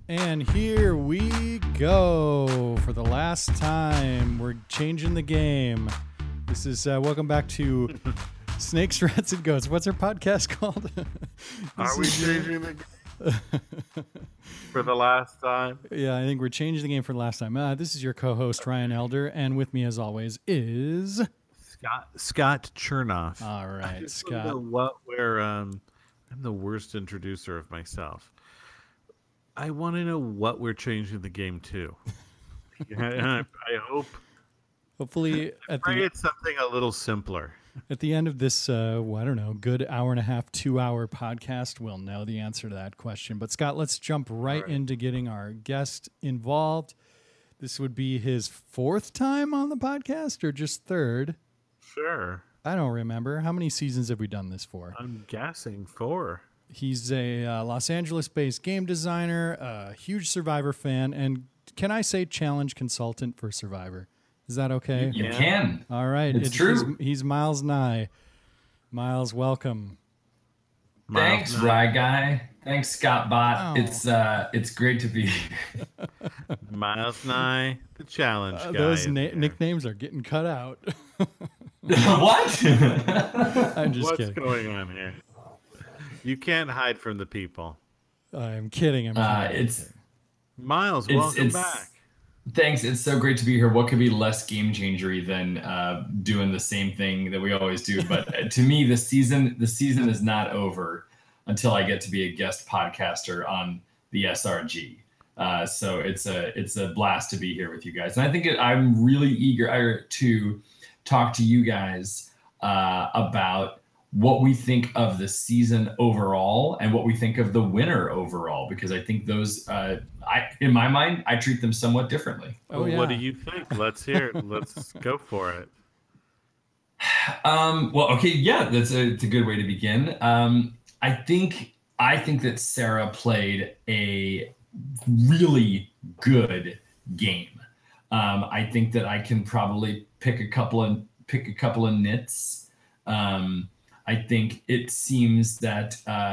And here we go. For the last time, we're changing the game. This is welcome back to Snakes, Rats, and Goats. What's our podcast called? Are we changing the game for the last time? Yeah, I think we're changing the game for the last time. This is your co-host, Ryan Elder, and with me, as always, is... Scott Chernoff. All right, Scott. I'm the worst introducer of myself. I want to know what we're changing the game to. I hope. Hopefully, it's something a little simpler. At the end of this, I don't know, good hour and a half, 2-hour podcast, we'll know the answer to that question. But Scott, let's jump right into getting our guest involved. This would be his fourth time on the podcast, or just third? Sure. I don't remember. How many seasons have we done this for? I'm guessing 4. He's a Los Angeles-based game designer, a huge Survivor fan, and can I say challenge consultant for Survivor? Is that okay? You can. All right. It's true. He's Miles Nye. Miles, welcome. Thanks, Rye Guy. Thanks, Scott Bot. Oh. It's great to be here. Miles Nye, the challenge guy. Those nicknames are getting cut out. What? I'm just What's kidding. What's going on here? You can't hide from the people. I'm kidding. It's Miles, welcome back. Thanks. It's so great to be here. What could be less game changery than doing the same thing that we always do? But to me, the season is not over until I get to be a guest podcaster on the SRG. So it's a blast to be here with you guys. And I think I'm really eager to talk to you guys about what we think of the season overall and what we think of the winner overall, because I think those, in my mind, I treat them somewhat differently. Oh, yeah. What do you think? Let's hear it. Let's go for it. Well, okay. Yeah, it's a good way to begin. I think that Sarah played a really good game. I think that I can probably pick a couple of nits. I think it seems that,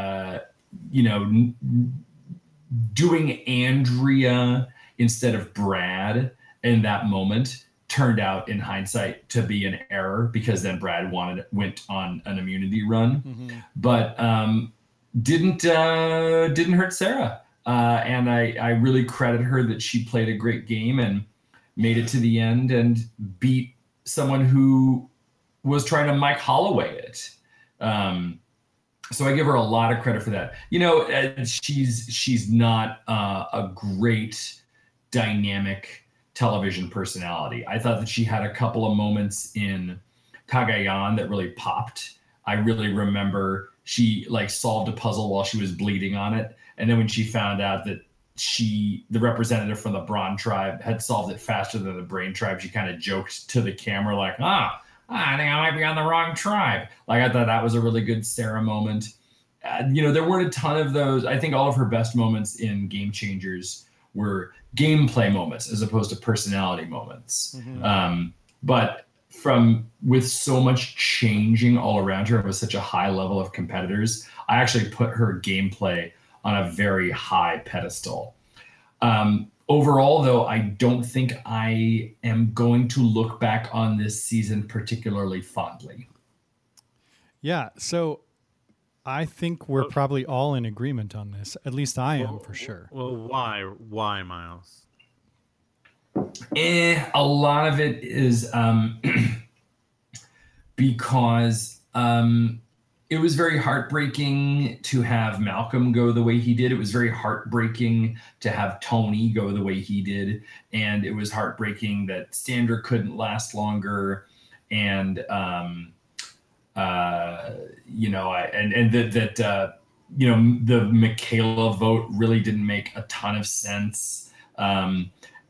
doing Andrea instead of Brad in that moment turned out in hindsight to be an error, because then Brad went on an immunity run, but didn't hurt Sarah. And I really credit her that she played a great game and made it to the end and beat someone who was trying to Mike Holloway it. So I give her a lot of credit for that. She's not a great dynamic television personality. I thought that she had a couple of moments in Cagayan that really popped. I really remember she solved a puzzle while she was bleeding on it. And then when she found out that the representative from the Brawn tribe had solved it faster than the Brain tribe, she kind of joked to the camera I think I might be on the wrong tribe. I thought that was a really good Sarah moment. There weren't a ton of those. I think all of her best moments in Game Changers were gameplay moments as opposed to personality moments. But with so much changing all around her, with such a high level of competitors, I actually put her gameplay on a very high pedestal. Overall, though, I don't think I am going to look back on this season particularly fondly. Yeah, so I think we're probably all in agreement on this. At least I am, for sure. Well, why, Miles? A lot of it is because it was very heartbreaking to have Malcolm go the way he did. It was very heartbreaking to have Tony go the way he did. And it was heartbreaking that Sandra couldn't last longer. And, the Michaela vote really didn't make a ton of sense. I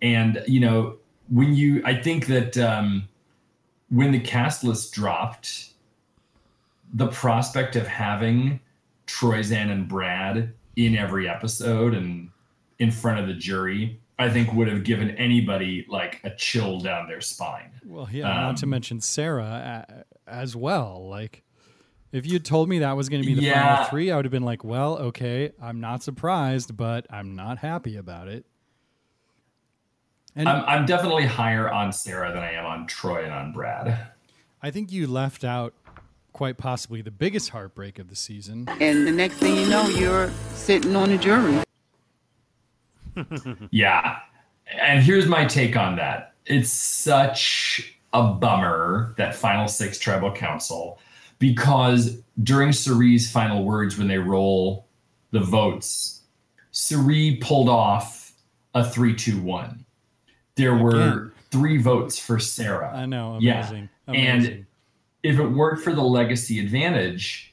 think that when the cast list dropped, the prospect of having Troyzan and Brad in every episode and in front of the jury, I think would have given anybody a chill down their spine. Well, yeah, not to mention Sarah as well. If you told me that was going to be the Yeah. final three, I would have been like, well, okay, I'm not surprised, but I'm not happy about it. And I'm definitely higher on Sarah than I am on Troy and on Brad. I think you left out quite possibly the biggest heartbreak of the season. And the next thing you know, you're sitting on a jury. Yeah. And here's my take on that. It's such a bummer, that final six tribal council, because during Cirie's final words, when they roll the votes, Cirie pulled off a 3-2-1. There were 3 votes for Sarah. I know. Amazing. Amazing. And if it weren't for the legacy advantage,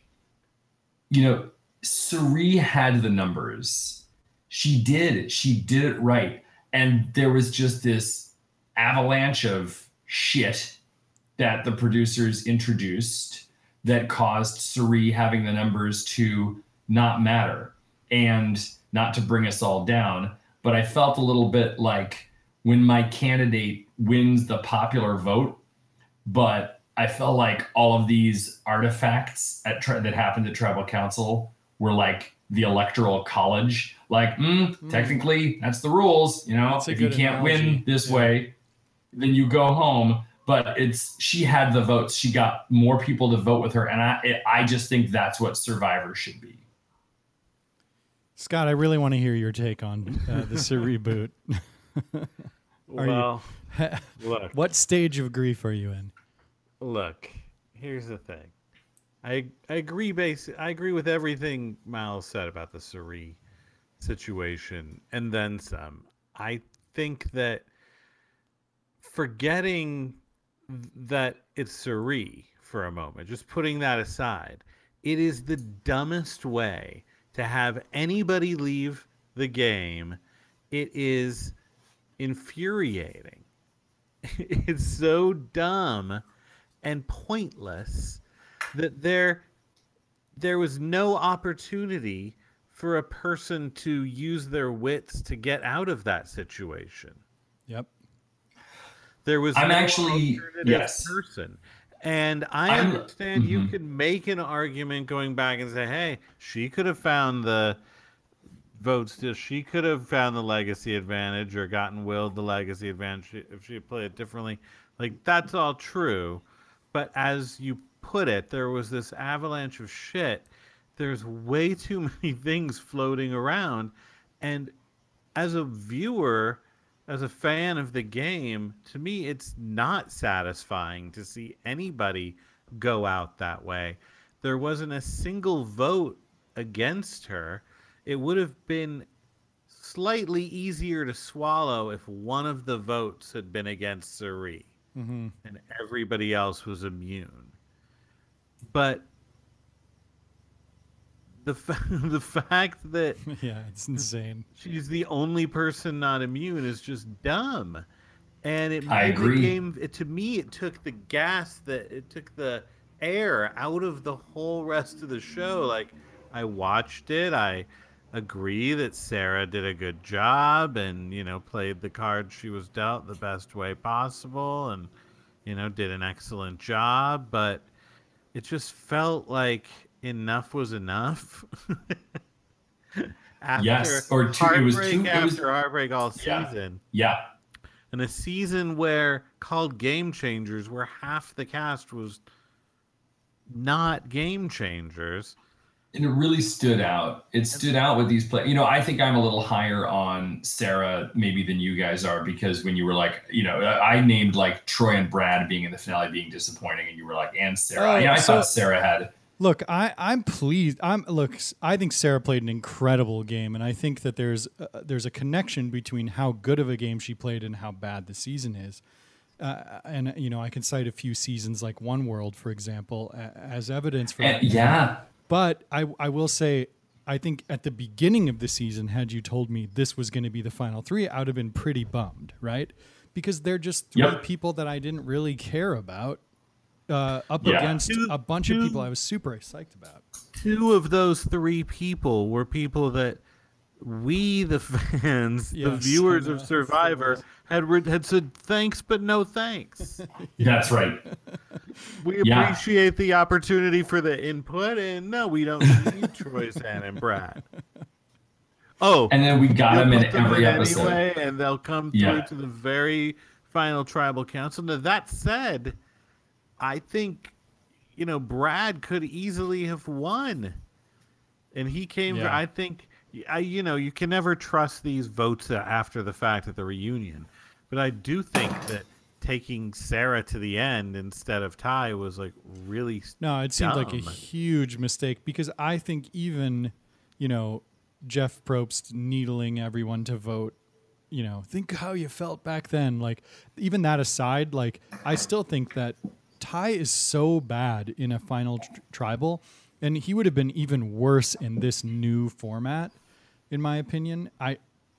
Cirie had the numbers. She did it right. And there was just this avalanche of shit that the producers introduced that caused Cirie having the numbers to not matter and not to bring us all down. But I felt a little bit like when my candidate wins the popular vote, but I felt like all of these artifacts that happened at tribal council were like the electoral college. Like, technically, that's the rules. If you can't win this way, then you go home. But she had the votes. She got more people to vote with her, and I just think that's what Survivor should be. Scott, I really want to hear your take on the Cirie boot. Look. What stage of grief are you in? Look, here's the thing. I agree with everything Miles said about the Cirie situation, and then some. I think that forgetting that it's Cirie for a moment, just putting that aside, it is the dumbest way to have anybody leave the game. It is infuriating. It's so dumb and pointless that there was no opportunity for a person to use their wits to get out of that situation. Yep. There was I'm no actually alternative person. And I understand you could make an argument going back and say, hey, she could have found the votes. She could have found the legacy advantage or gotten willed the legacy advantage if she had played it differently. Like, that's all true. But as you put it, there was this avalanche of shit. There's way too many things floating around. And as a viewer, as a fan of the game, to me, it's not satisfying to see anybody go out that way. There wasn't a single vote against her. It would have been slightly easier to swallow if one of the votes had been against Cirie and everybody else was immune. But the fact that it's insane. She's the only person not immune is just dumb, and it I made agree. the game. To me, it took the air out of the whole rest of the show. Like, I watched it. I agree that Sarah did a good job and played the card she was dealt the best way possible, and did an excellent job. But it just felt like enough was enough. Yes, or two. It was two. After heartbreak all season. Yeah. And a season called Game Changers, where half the cast was not game changers. And it really stood out. It stood out with these players. I think I'm a little higher on Sarah maybe than you guys are, because when you were like, I named like Troy and Brad being in the finale being disappointing, and you were like, and Sarah. I thought Sarah had. Look, I'm pleased. I think Sarah played an incredible game, and I think that there's a connection between how good of a game she played and how bad the season is. And I can cite a few seasons like One World, for example, as evidence for that. Yeah. But I will say, I think at the beginning of the season, had you told me this was going to be the final three, I would have been pretty bummed, right? Because they're just three people that I didn't really care about. Against a bunch of people I was super psyched about. 2 of those 3 people were people that we, the fans, the viewers of Survivor, had said thanks, but no thanks. That's right. We appreciate the opportunity for the input, and no, we don't need Troy, Zan, and Brad. Oh, and then we got them in every episode anyway, and they'll come through to the very final tribal council. Now, that said, I think Brad could easily have won, and he came. Yeah. I think you can never trust these votes after the fact at the reunion, but I do think that taking Sarah to the end instead of Ty was like really it seemed like a huge mistake, because I think even Jeff Probst needling everyone to vote, think how you felt back then, like even that aside, like I still think that Ty is so bad in a final tribal, and he would have been even worse in this new format in my opinion. I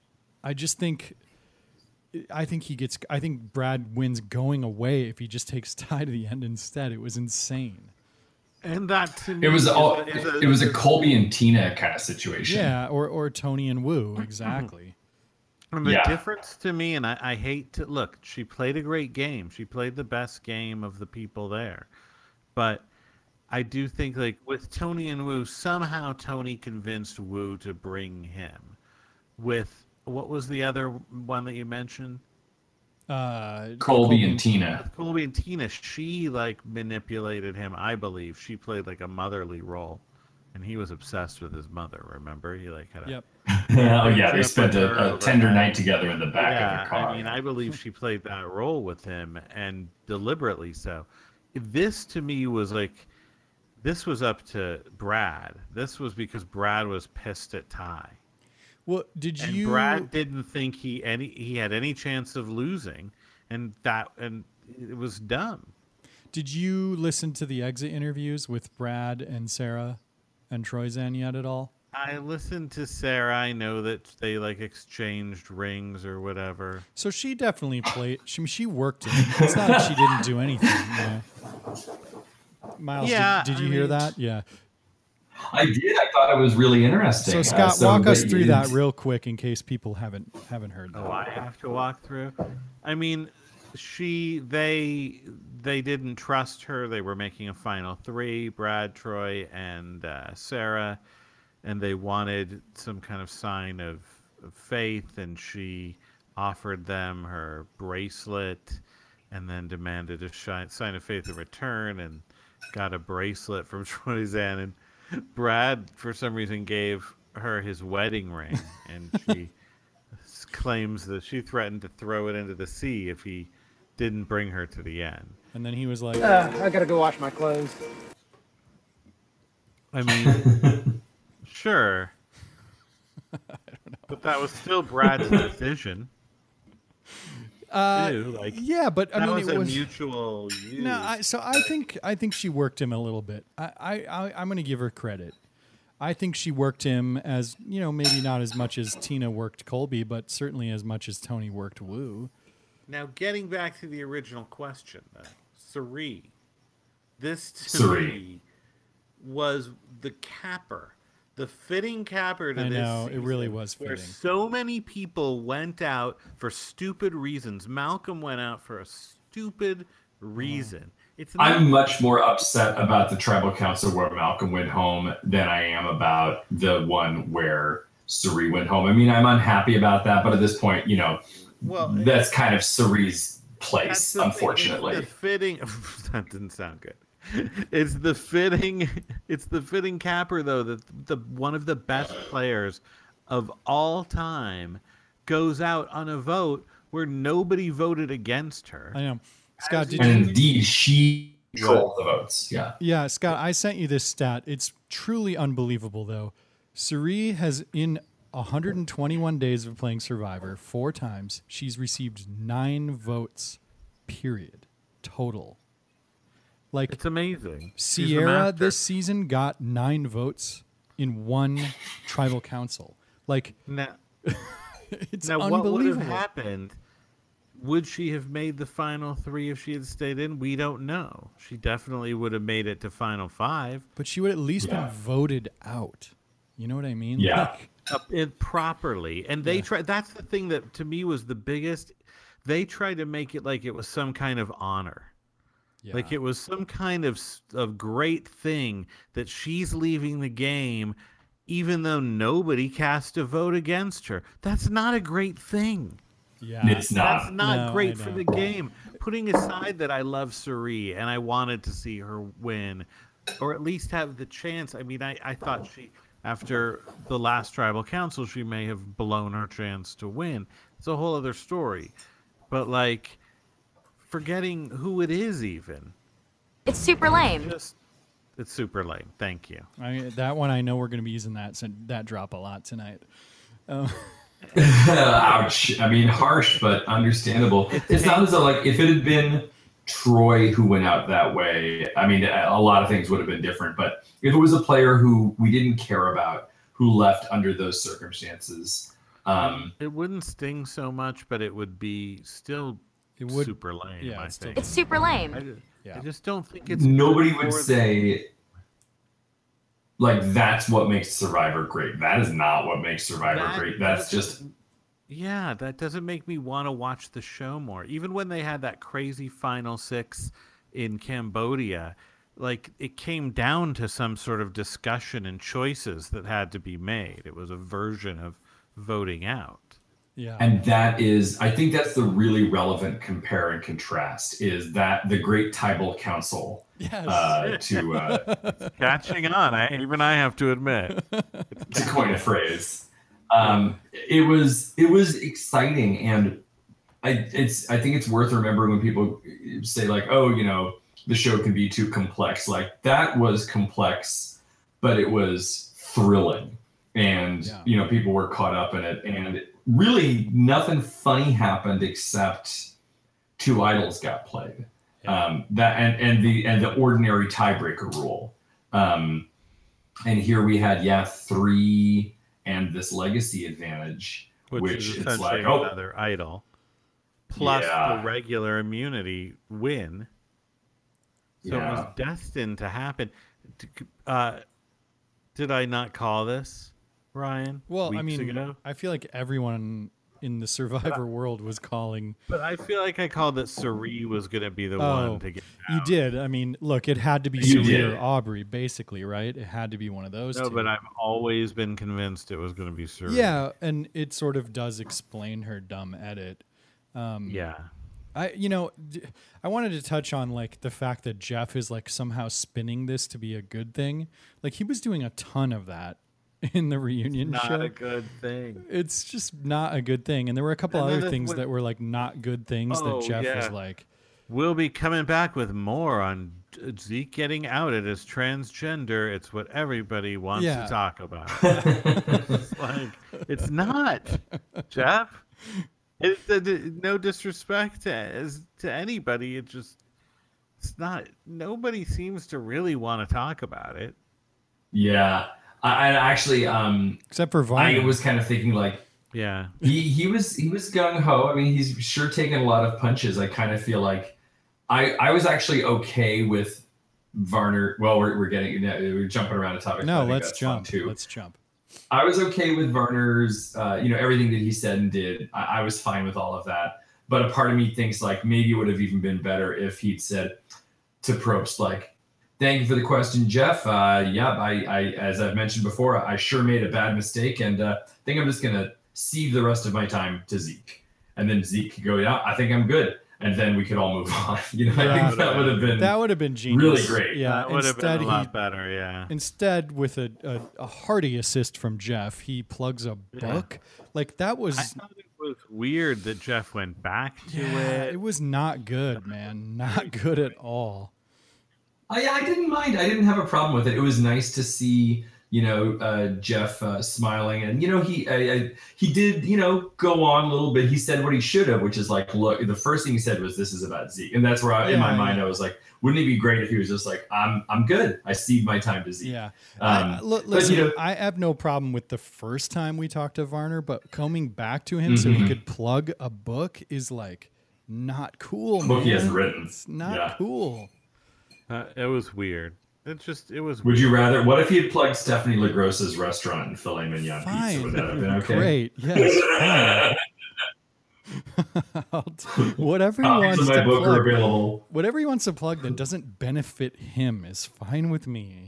think Brad wins going away if he just takes Ty to the end instead. It was insane. And that to me, it was a Colby and Tina kind of situation. Yeah, or Tony and Wu, exactly. And the difference to me, and I hate to look, she played a great game. She played the best game of the people there. But I do think, like, with Tony and Wu, somehow Tony convinced Wu to bring him. With, what was the other one that you mentioned? Colby and Tina. With Colby and Tina, she, like, manipulated him, I believe. She played, like, a motherly role. And he was obsessed with his mother, remember? He, like, had a... Oh, yeah, they spent a tender night together in the back of their car. I mean, I believe she played that role with him, and deliberately so. This, to me, was like... This was up to Brad. This was because Brad was pissed at Ty. Well, and Brad didn't think he had any chance of losing, and it was dumb. Did you listen to the exit interviews with Brad and Sarah and Troy Zan yet at all? I listened to Sarah. I know that they like exchanged rings or whatever. So she definitely played. She worked it. It's not like she didn't do anything. Miles, did you hear that? Yeah. I did. I thought it was really interesting. So Scott, walk us through that real quick in case people haven't heard that. Oh, I have to walk through. I mean, they didn't trust her. They were making a final three: Brad, Troy, and Sarah, and they wanted some kind of sign of faith. And she offered them her bracelet, and then demanded a sign of faith in return, and got a bracelet from Troy Zan. And Brad, for some reason, gave her his wedding ring, and she claims that she threatened to throw it into the sea if he didn't bring her to the end. And then he was like, I gotta go wash my clothes. I mean, sure. I don't know. But that was still Brad's decision. Yeah, but I mean, it was a mutual use. No, I think she worked him a little bit. I'm going to give her credit. I think she worked him as, maybe not as much as Tina worked Colby, but certainly as much as Tony worked Wu. Now, getting back to the original question, Cirie. This to me was the capper. The fitting capper to this season, it really was fitting. Where so many people went out for stupid reasons. Malcolm went out for a stupid reason. I'm much more upset about the tribal council where Malcolm went home than I am about the one where Cirie went home. I mean, I'm unhappy about that, but at this point, that's kind of Cirie's place, unfortunately. The fitting that didn't sound good. It's the fitting capper though that the one of the best players of all time goes out on a vote where nobody voted against her. I know. Scott, indeed she controlled the votes. Yeah, Scott, I sent you this stat. It's truly unbelievable though. Cirie has, in 121 days of playing Survivor, 4 times, she's received 9 votes, period, total. Like, it's amazing. Sierra this season got 9 votes in one tribal council. Like, it's unbelievable. What would have happened? Would she have made the final 3 if she had stayed in? We don't know. She definitely would have made it to final 5. But she would at least been voted out. You know what I mean? Yeah. Properly. And they tried. That's the thing that to me was the biggest. They tried to make it like it was some kind of honor. Yeah. Like it was some kind of great thing that she's leaving the game, even though nobody cast a vote against her. That's not a great thing. Yeah, it's not. That's not great for the game. Putting aside that I love Cirie and I wanted to see her win, or at least have the chance. I mean, I thought she, after the last tribal council, she may have blown her chance to win. It's a whole other story. But, like, forgetting who it is even. It's super lame. It's super lame. Thank you. That one, I know we're going to be using that drop a lot tonight. Ouch. I mean, harsh, but understandable. It's not as though, like, if it had been Troy who went out that way, I mean, a lot of things would have been different. But if it was a player who we didn't care about, who left under those circumstances, it wouldn't sting so much, but it would be still super lame. Yeah, I think it's super lame. I just don't think it's. Nobody would say, like, that's what makes Survivor great. That is not what makes Survivor great. That's just. Yeah, that doesn't make me want to watch the show more. Even when they had that crazy Final Six in Cambodia, like, it came down to some sort of discussion and choices that had to be made. It was a version of voting out. Yeah. And that is, I think that's the really relevant compare and contrast, is that the Great Tribal Council. Yes. Catching on. Even I have to admit. To coin a phrase. It was exciting, and I think it's worth remembering when people say, like, oh, you know, the show can be too complex. Like, that was complex, but it was thrilling, and you know, people were caught up in it, and really nothing funny happened except two idols got played. That and the ordinary tiebreaker rule. And here we had 3 and this legacy advantage, which is it's essentially like, oh, another idol plus the regular immunity win. So it was destined to happen. Did I not call this, Ryan? Well, I weeks mean, ago? I feel like everyone in the Survivor world was calling. But I feel like I called that Cirie was going to be the one to get out. You did. I mean, look, it had to be Cirie or Aubrey, basically, right? It had to be one of those two. No, but I've always been convinced it was going to be Cirie. Yeah, and it sort of does explain her dumb edit. Yeah. I wanted to touch on, like, the fact that Jeff is, like, somehow spinning this to be a good thing. Like, he was doing a ton of that in the reunion show. Not a good thing. It's just not a good thing. And there were a couple other things that were, like, not good things that Jeff was like. We'll be coming back with more on Zeke getting outed as transgender. It's what everybody wants to talk about. It's like, it's not, Jeff. It's no disrespect to anybody. It's not. Nobody seems to really want to talk about it. Yeah. I actually, except for Varner. I was kind of thinking, like, he was gung ho. I mean, he's sure taken a lot of punches. I kind of feel like I was actually okay with Varner. Well, we're jumping around a topic. No, let's jump. I was okay with Varner's, everything that he said and did. I was fine with all of that. But a part of me thinks, like, maybe it would have even been better if he'd said to Probst, like, thank you for the question, Jeff. I as I've mentioned before, I sure made a bad mistake, and I think I'm just going to cede the rest of my time to Zeke. And then Zeke could go, I think I'm good. And then we could all move on. I think that would have been genius. Really great. Yeah, that would have been a lot better. Yeah. Instead, with a hearty assist from Jeff, he plugs a book. Like, that was. I thought it was weird that Jeff went back to it. It was not good, man. Not good at all. I didn't mind. I didn't have a problem with it. It was nice to see, Jeff smiling, and he did, go on a little bit. He said what he should have, which is like, look, the first thing he said was, "This is about Zeke," and that's where in my mind I was like, wouldn't it be great if he was just like, I'm good. I cede my time to Zeke. Yeah. Listen, I have no problem with the first time we talked to Varner, but coming back to him so he could plug a book is, like, not cool. A book he hasn't written. It's not cool. It was weird. It was. Would you rather? What if he had plugged Stephanie LaGrossa's restaurant and filet mignon pizza? Would that have been okay? Great. Yes. Fine. involved. Whatever he Copies wants of my to book are plug, available. whatever he wants to plug that doesn't benefit him is fine with me.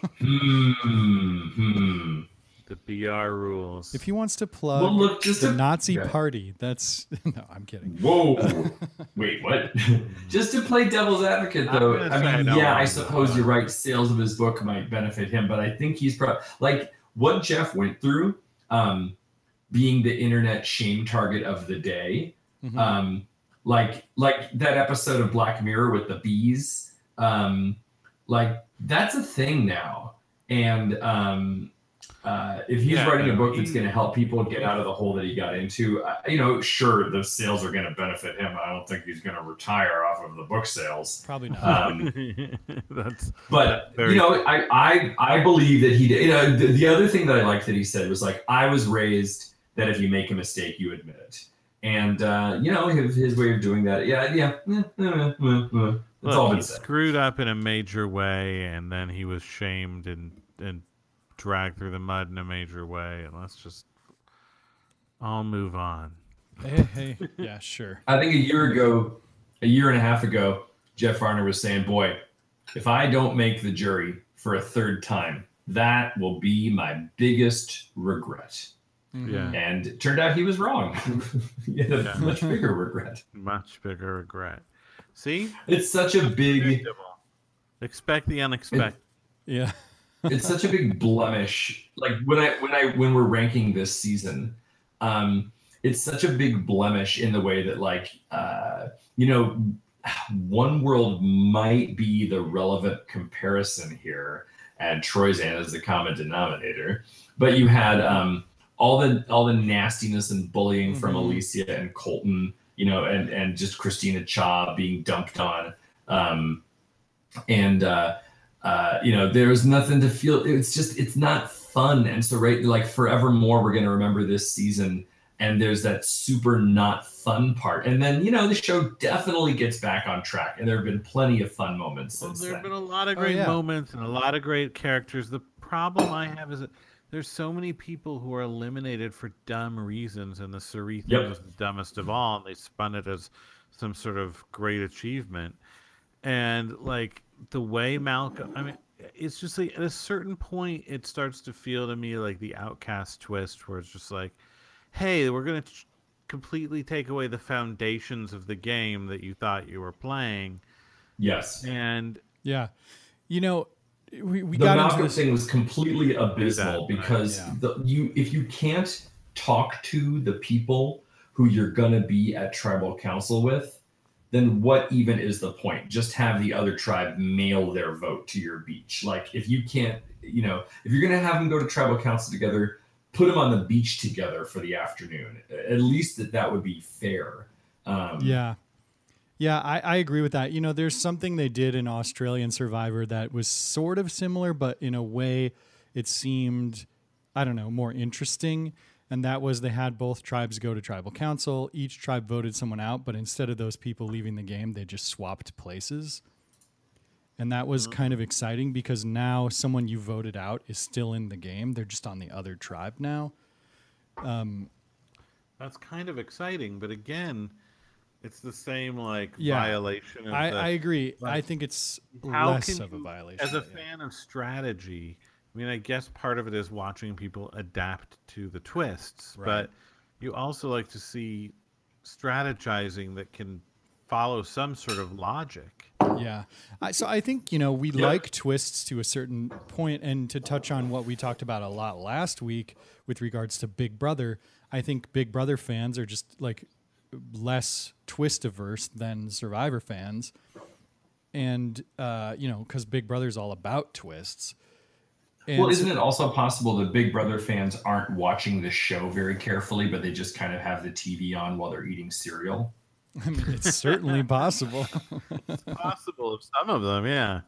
The BR rules. If he wants to plug Well, look, just the to- Nazi okay. party, that's no, I'm kidding. Whoa! Wait, what? Just to play devil's advocate, I'm though. gonna I say mean, no yeah, on I that suppose one. you're right. Sales of his book might benefit him, but I think he's like what Jeff went through, being the internet shame target of the day. Mhm. Like that episode of Black Mirror with the bees. Like that's a thing now, and if he's writing a book that's going to help people get out of the hole that he got into, sure, the sales are going to benefit him. I don't think he's going to retire off of the book sales. Probably not. But I believe that he did. The other thing that I liked that he said was like, I was raised that if you make a mistake, you admit it. And his way of doing that, it's all been he said. screwed up in a major way, and then he was shamed and dragged through the mud in a major way. And let's just all move on. Hey, yeah, sure. I think a year and a half ago, Jeff Varner was saying, boy, if I don't make the jury for a third time, that will be my biggest regret. Yeah. And it turned out he was wrong. He had a much bigger regret. Much bigger regret. See? It's such a big... Predictable. Expect the unexpected. Yeah. It's such a big blemish. Like when we're ranking this season, it's such a big blemish in the way that One World might be the relevant comparison here, and Troyzan is the common denominator. But you had all the nastiness and bullying from Alicia and Colton, and just Christina Cha being dumped on, there was nothing to feel. It's not fun. And so, right, like forevermore, we're going to remember this season. And there's that super not fun part. And then, the show definitely gets back on track. And there have been plenty of fun moments since There have then. been a lot of great moments and a lot of great characters. The problem I have is that there's so many people who are eliminated for dumb reasons. And the Suri thing was the dumbest of all. And they spun it as some sort of great achievement. And, the way Malcolm... it's just like at a certain point, it starts to feel to me like the Outcast twist, where it's just like, hey, we're going to completely take away the foundations of the game that you thought you were playing. Yes. And yeah, we the got Malcolm into this thing was completely abysmal because if you can't talk to the people who you're going to be at tribal council with, then what even is the point? Just have the other tribe mail their vote to your beach. Like if you can't, if you're going to have them go to tribal council together, put them on the beach together for the afternoon. At least that would be fair. Yeah, I agree with that. There's something they did in Australian Survivor that was sort of similar, but in a way it seemed, I don't know, more interesting. And that was they had both tribes go to tribal council. Each tribe voted someone out, but instead of those people leaving the game, they just swapped places. And that was kind of exciting because now someone you voted out is still in the game. They're just on the other tribe now. that's kind of exciting. But again, it's the same violation. Of I agree. I think it's less of a violation. As a fan of strategy, I guess part of it is watching people adapt to the twists, but you also like to see strategizing that can follow some sort of logic. Yeah. So I think, we like twists to a certain point, and to touch on what we talked about a lot last week with regards to Big Brother, I think Big Brother fans are just less twist averse than Survivor fans. And, because Big Brother's all about twists. And well, isn't it also possible that Big Brother fans aren't watching the show very carefully, but they just kind of have the TV on while they're eating cereal? I mean, it's certainly possible. It's possible of some of them, yeah.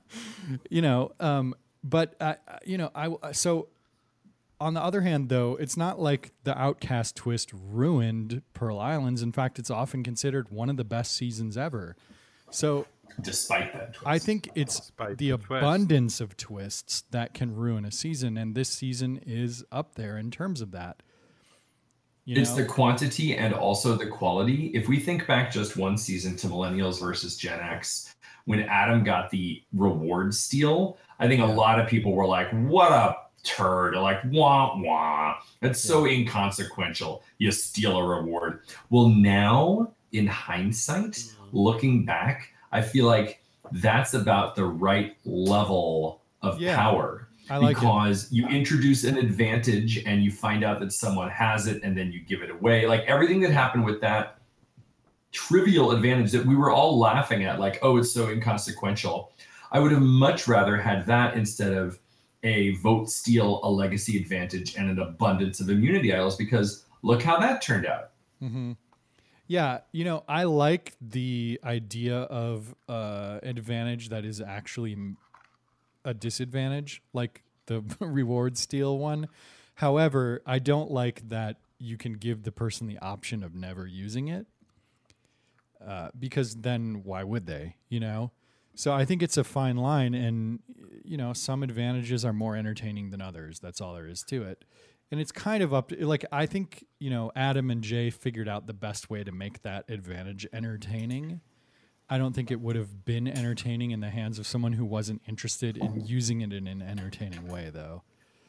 So on the other hand, though, it's not like the Outcast twist ruined Pearl Islands. In fact, it's often considered one of the best seasons ever. So despite that twist. I think it's the abundance of twists that can ruin a season, and this season is up there in terms of that. It's the quantity and also the quality. If we think back just one season to Millennials versus Gen X, when Adam got the reward steal, I think a lot of people were like, what a turd, like wah wah. That's so inconsequential. You steal a reward. Well, now in hindsight, looking back, I feel like that's about the right level of power. Because you introduce an advantage and you find out that someone has it and then you give it away. Like everything that happened with that trivial advantage that we were all laughing at, like, oh, it's so inconsequential. I would have much rather had that instead of a vote steal, a legacy advantage, and an abundance of immunity idols, because look how that turned out. Mm-hmm. Yeah, I like the idea of advantage that is actually a disadvantage, like the reward steal one. However, I don't like that you can give the person the option of never using it, because then why would they, So I think it's a fine line, and, some advantages are more entertaining than others. That's all there is to it. And it's kind of up to, like, I think, Adam and Jay figured out the best way to make that advantage entertaining. I don't think it would have been entertaining in the hands of someone who wasn't interested in using it in an entertaining way, though.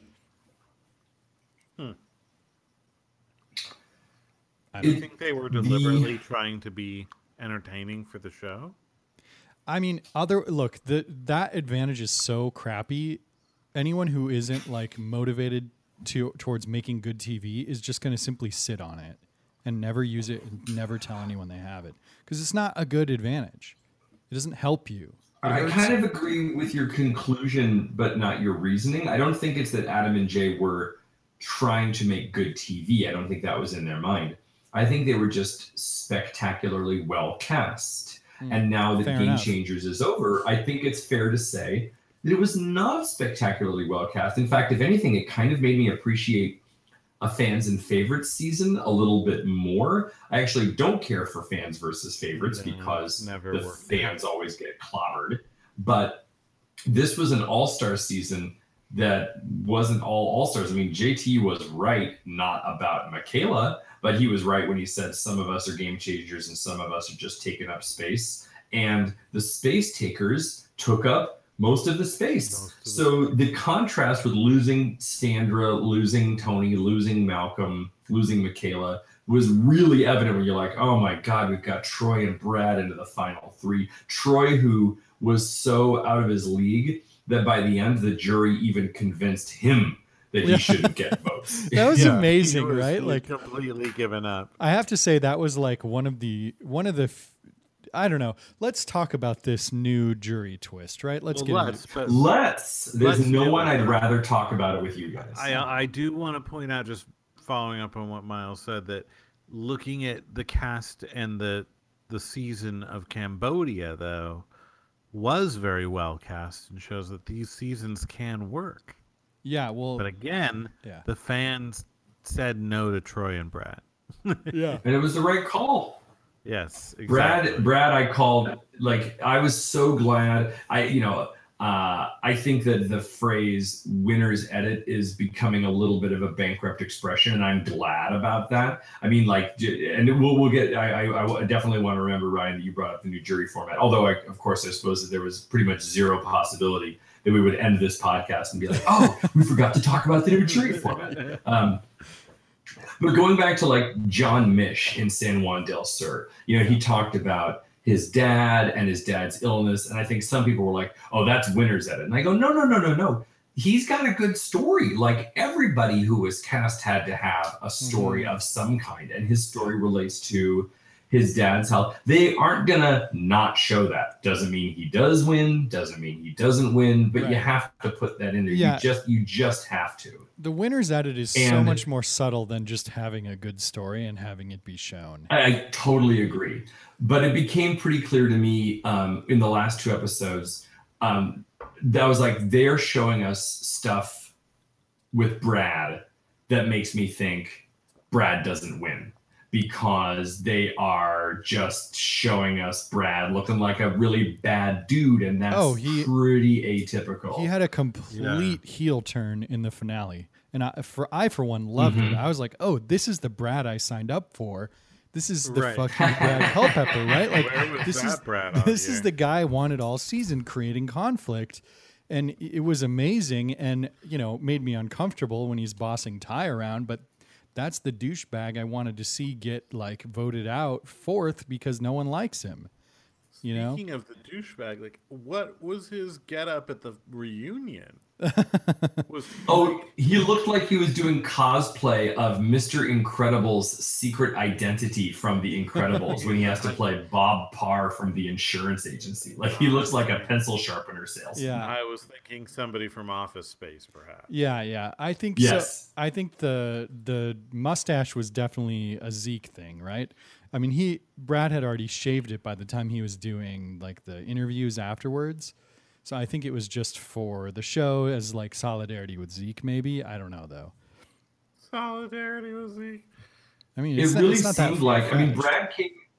I don't think they were deliberately trying to be entertaining for the show. I mean, that advantage is so crappy. Anyone who isn't like motivated towards making good TV is just going to simply sit on it and never use it and never tell anyone they have it, because it's not a good advantage. It doesn't help you. I kind of agree with your conclusion, but not your reasoning. I don't think it's that Adam and Jay were trying to make good TV. I don't think that was in their mind. I think they were just spectacularly well cast. And now that Game Changers is over, I think it's fair to say that it was not spectacularly well cast. In fact, if anything, it kind of made me appreciate a fans and favorites season a little bit more. I actually don't care for fans versus favorites because the fans always get clobbered. But this was an all-star season that wasn't all all-stars. I mean, JT was right, not about Michaela, but he was right when he said some of us are game changers and some of us are just taking up space. And the space takers took up most of the space. So the contrast with losing Sandra, losing Tony, losing Malcolm, losing Michaela was really evident when you're like, oh my God, we've got Troy and Brad into the final three. Troy, who was so out of his league that by the end, the jury even convinced him that he shouldn't get votes. That was amazing, right? Like completely given up. I have to say that was like one of the I don't know. Let's talk about this new jury twist, right? Let's. There's no one I'd rather talk about it with you guys. I do want to point out, just following up on what Miles said, that looking at the cast and the season of Cambodia, though, was very well cast and shows that these seasons can work. Yeah, well, but again, the fans said no to Troy and Brad. Yeah, and it was the right call. Yes, exactly. Brad, I called, like, I was so glad. I think that the phrase "winner's edit" is becoming a little bit of a bankrupt expression, and I'm glad about that. I mean, like, and we'll get. I definitely want to remember, Ryan, that you brought up the new jury format. Although, of course, I suppose that there was pretty much zero possibility that we would end this podcast and be like, "Oh, we forgot to talk about the new jury format." But going back to like John Mish in San Juan del Sur, he talked about his dad and his dad's illness. And I think some people were like, oh, that's winner's edit. And I go, no. He's got a good story. Like everybody who was cast had to have a story of some kind. And his story relates to his dad's health. They aren't going to not show that. Doesn't mean he does win. Doesn't mean he doesn't win. But you have to put that in there. Yeah. You just have to. The winner's edit is so much more subtle than just having a good story and having it be shown. I totally agree. But it became pretty clear to me in the last two episodes that was like they're showing us stuff with Brad that makes me think Brad doesn't win, because they are just showing us Brad looking like a really bad dude, and that's pretty atypical. He had a complete heel turn in the finale, And I for one loved it. I was like, oh, this is the Brad I signed up for. This is the fucking Brad Culpepper, right? Like, Where was this that is Brad on this here? is the guy I wanted all season, creating conflict, and it was amazing, and made me uncomfortable when he's bossing Ty around. But that's the douchebag I wanted to see get like voted out fourth because no one likes him. Speaking of the douchebag, like, what was his get up at the reunion? He looked like he was doing cosplay of Mr. Incredible's secret identity from The Incredibles when he has to play Bob Parr from the insurance agency. Like, he looks like a pencil sharpener salesman. Yeah. I was thinking somebody from Office Space, perhaps. Yeah. I think Yes. so. I think the mustache was definitely a Zeke thing, right? I mean, Brad had already shaved it by the time he was doing like the interviews afterwards. So I think it was just for the show as like solidarity with Zeke, maybe. I don't know though. Solidarity with Zeke. I mean, It really it's not that seemed like, far-fetched. Brad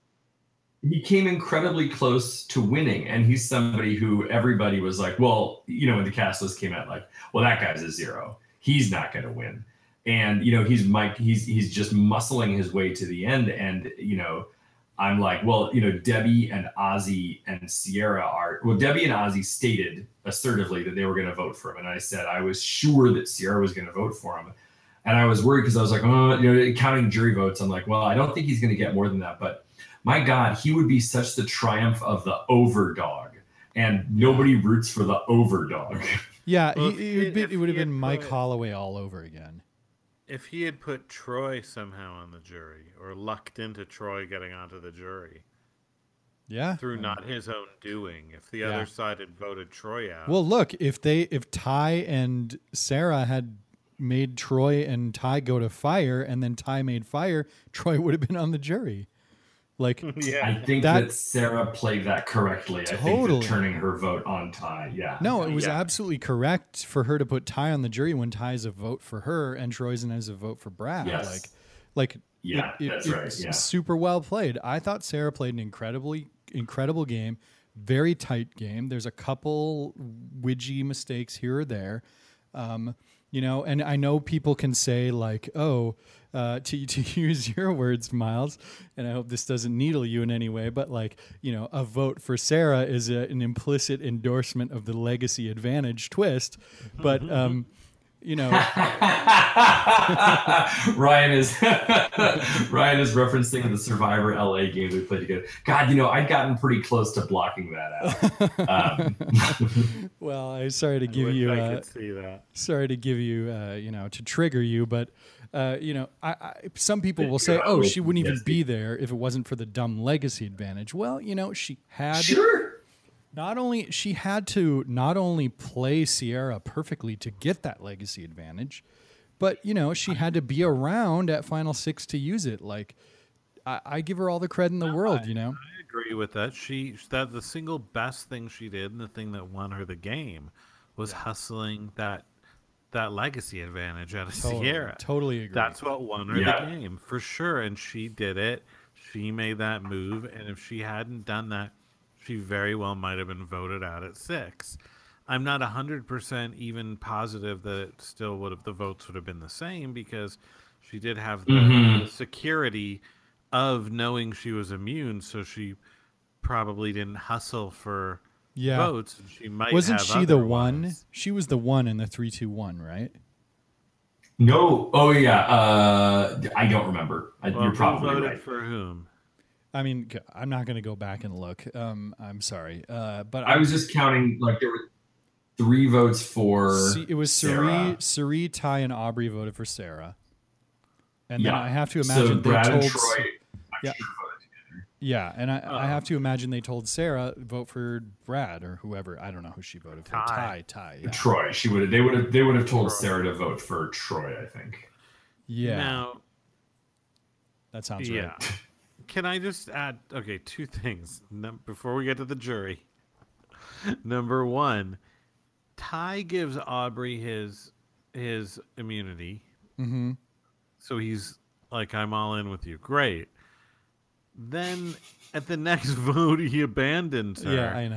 came incredibly close to winning, and he's somebody who everybody was like, well, when the cast list came out, like, well, that guy's a 0. He's not going to win. And, he's just muscling his way to the end. And, I'm like, well, Debbie and Ozzy and Sierra Debbie and Ozzy stated assertively that they were going to vote for him. And I said, I was sure that Sierra was going to vote for him. And I was worried because I was like, counting jury votes. I'm like, well, I don't think he's going to get more than that. But my God, he would be such the triumph of the overdog. And nobody roots for the overdog. Yeah, Well, it would have been Mike put- Holloway all over again. If he had put Troy somehow on the jury, or lucked into Troy getting onto the jury Yeah. through not his own doing, if the other side had voted Troy out. Well, look, if Ty and Sarah had made Troy and Ty go to fire, and then Ty made fire, Troy would have been on the jury. Like, I think that Sarah played that correctly. I think Totally. that turning her vote on Ty. Yeah. no, it was absolutely correct for her to put Ty on the jury when Ty's a vote for her and Troy's as a vote for Brad. Yes. Yeah, that's right. it's Yeah. super well played. I thought Sarah played an incredible game, very tight game. There's a couple widgy mistakes here or there. And I know people can say like, oh, to use your words, Miles, and I hope this doesn't needle you in any way, but like, a vote for Sarah is an implicit endorsement of the legacy advantage twist. But, Ryan is referencing the Survivor LA game we played together. God, I'd gotten pretty close to blocking that out. well, I'm sorry to give you, I could see that. sorry to give you, to trigger you, but some people will say, oh, she wouldn't even be there if it wasn't for the dumb legacy advantage. Well, she had not only play Sierra perfectly to get that legacy advantage, but she had to be around at Final Six to use it. Like, I give her all the credit in the world. I agree with that. That the single best thing she did, and the thing that won her the game, was hustling that legacy advantage out of Sierra. Totally agree. That's what won her the game for sure, and she did it. She made that move, and if she hadn't done that, she very well might have been voted out at 6. I'm not 100% even positive that it still the votes would have been the same, because she did have the security of knowing she was immune, so she probably didn't hustle for votes. And she might Wasn't have she the otherwise. one? She was the one in the 3-2-1, right? No. Oh, yeah. I don't remember. You're probably who voted right. for whom? I mean, I'm not going to go back and look. I'm sorry, but I was just counting. Like, there were 3 votes for. It was Sarah. Suri, Ty, and Aubrey voted for Sarah, and then Yeah. I have to imagine So they Brad told. and Troy, Yeah. sure voted together. Yeah, and I have to imagine they told Sarah vote for Brad or whoever. I don't know who she voted for. Ty. Yeah. Troy. They would have told Sarah to vote for Troy, I think. Yeah. Now, That sounds yeah. right. Can I just add, 2 things before we get to the jury. Number 1, Ty gives Aubrey his immunity. Mm-hmm. So he's like, I'm all in with you. Great. Then at the next vote, he abandons her. Yeah, I know.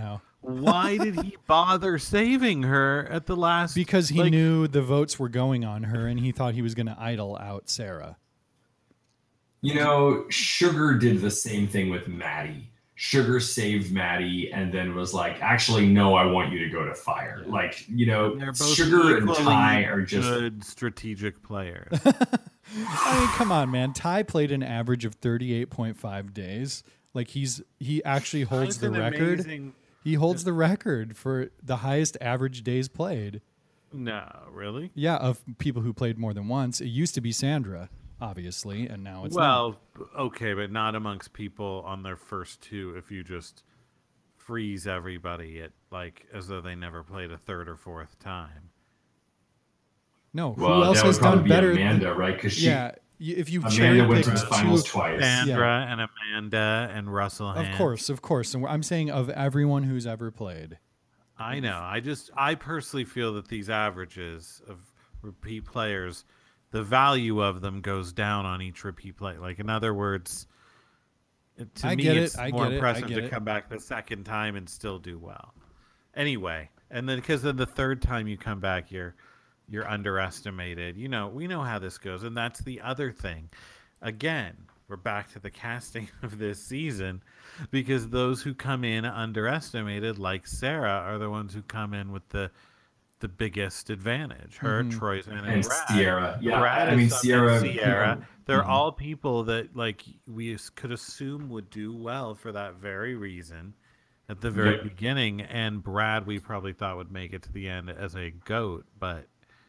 Why did he bother saving her at the last? Because he knew the votes were going on her, and he thought he was going to idle out Sarah. You know, Sugar did the same thing with Maddie. Sugar saved Maddie and then was like, actually, no, I want you to go to fire. Yeah. Like, you know, They're both Sugar and Ty are just good strategic players. I mean, come on, man. Ty played an average of 38.5 days. Like he actually holds the record. He holds the record for the highest average days played. No, really? Yeah, of people who played more than once. It used to be Sandra, obviously, and now it's well, okay, but not amongst people on their first two. If you just freeze everybody at like as though they never played a third or fourth time. No, who else has done better? Amanda, right? Because if you Amanda went to the finals twice. Sandra and Amanda and Russell. Of course, and I'm saying of everyone who's ever played. I know. I personally feel that these averages of repeat players, the value of them goes down on each repeat play. Like in other words, to me, it's more impressive to come back the second time and still do well. Anyway, and then because then the third time you come back, you're underestimated. You know, we know how this goes, and that's the other thing. Again, we're back to the casting of this season, because those who come in underestimated, like Sarah, are the ones who come in with the biggest advantage. Her, Troy's, and Brad. Sierra. Yeah, Brad Sierra. They're all people that like we could assume would do well for that very reason at the very beginning. And Brad, we probably thought would make it to the end as a GOAT, but.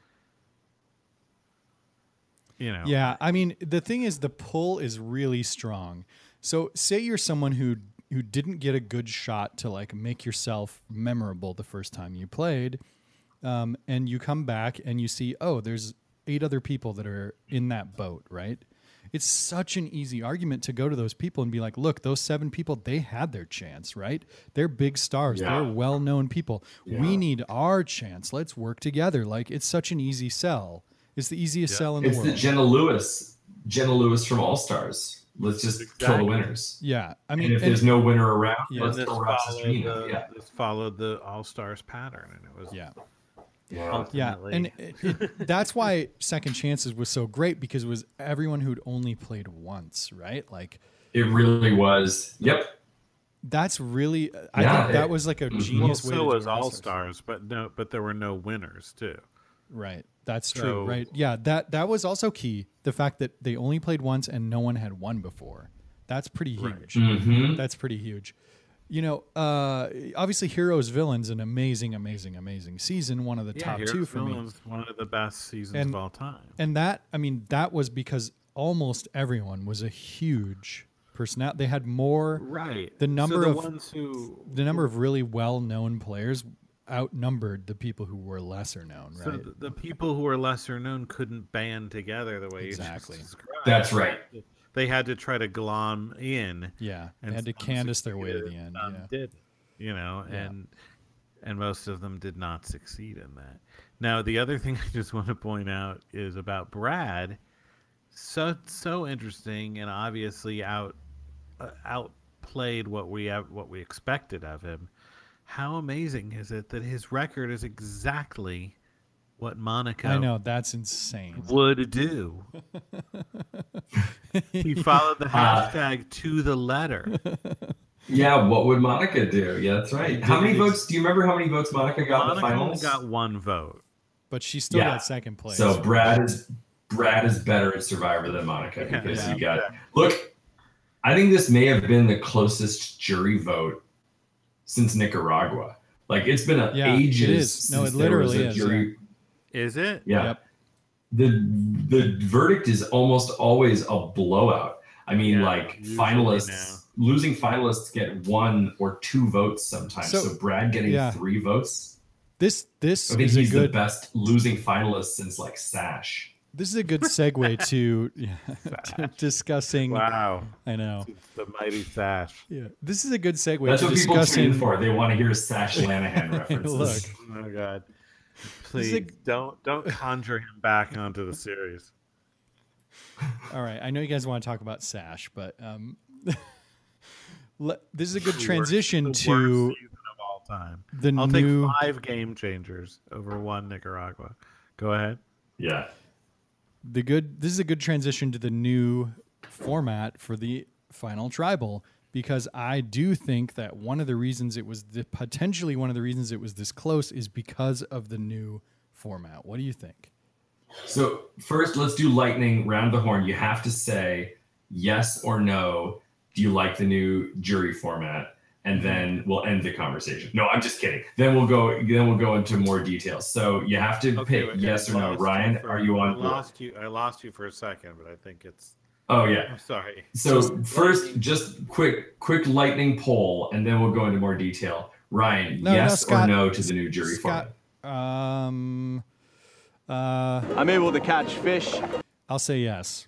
You know. Yeah, I mean, the thing is, the pull is really strong. So, say you're someone who didn't get a good shot to like make yourself memorable the first time you played, and you come back and you see, oh, there's 8 other people that are in that boat, right? It's such an easy argument to go to those people and be like, look, those 7 people, they had their chance, right? They're big stars. Yeah. They're well-known people. Yeah. We need our chance. Let's work together. Like, it's such an easy sell. It's the easiest sell in the world. It's the Jenna Lewis from All Stars. Let's just kill the winners. Yeah, I mean, and if there's no winner around, let's this followed the All Stars pattern, and it was and that's why Second Chances was so great, because it was everyone who'd only played once, right? Like it really was. Yep. That's really. I think that was like a genius way. So was All Stars, but there were no winners too. Right. That's true, right? Yeah, that was also key. The fact that they only played once and no one had won before. That's pretty huge. Right. Mm-hmm. That's pretty huge. You know, obviously Heroes Villains, an amazing season, one of the top 2 for me. One of the best seasons of all time. And that was because almost everyone was a huge personality. They had more the number the number of really well-known players outnumbered the people who were lesser known, right? So the people who were lesser known couldn't band together the way you just described. That's right. They had to try to glom in. Yeah, they had to Candace their way to the end. Did, and most of them did not succeed in that. Now, the other thing I just want to point out is about Brad. So interesting, and obviously outplayed what we expected of him. How amazing is it that his record is exactly what Monica I know, that's insane. would do. He followed the hashtag to the letter. Yeah, what would Monica do? Yeah, that's right. How many votes? Do you remember how many votes Monica got in the finals? Monica got 1 vote. But she still got second place. So Brad is better at Survivor than Monica because you got Look, I think this may have been the closest jury vote since Nicaragua. Like, it's been ages. It is. Since it literally there was a jury. Is it? Yeah. Yep. The verdict is almost always a blowout. I mean, losing finalists get 1 or 2 votes sometimes. So Brad getting 3 votes. This I think he's the best losing finalist since like Sash. This is a good segue to discussing. Wow, I know, it's the mighty Sash. Yeah, this is a good segue. That's to what discussing... people tune in for. They want to hear Sash Lanahan references. Look, oh God, please don't conjure him back onto the series. All right, I know you guys want to talk about Sash, but this is a good transition to. Season of all time. The I'll new... take 5 game changers over 1 Nicaragua. Go ahead. Yeah. This is a good transition to the new format for the Final Tribal, because I do think that one of the reasons it was potentially one of the reasons it was this close is because of the new format. What do you think? So first, let's do lightning round the horn. You have to say yes or no. Do you like the new jury format? And then we'll end the conversation. No, I'm just kidding. Then we'll go into more details. So you have to pick yes or no. Ryan, are you on board? I lost you for a second, but I think it's... Oh yeah. I'm sorry. So first, just quick lightning poll, and then we'll go into more detail. Ryan, yes Scott, or no to the new jury Scott, format? I'm able to catch fish. I'll say yes.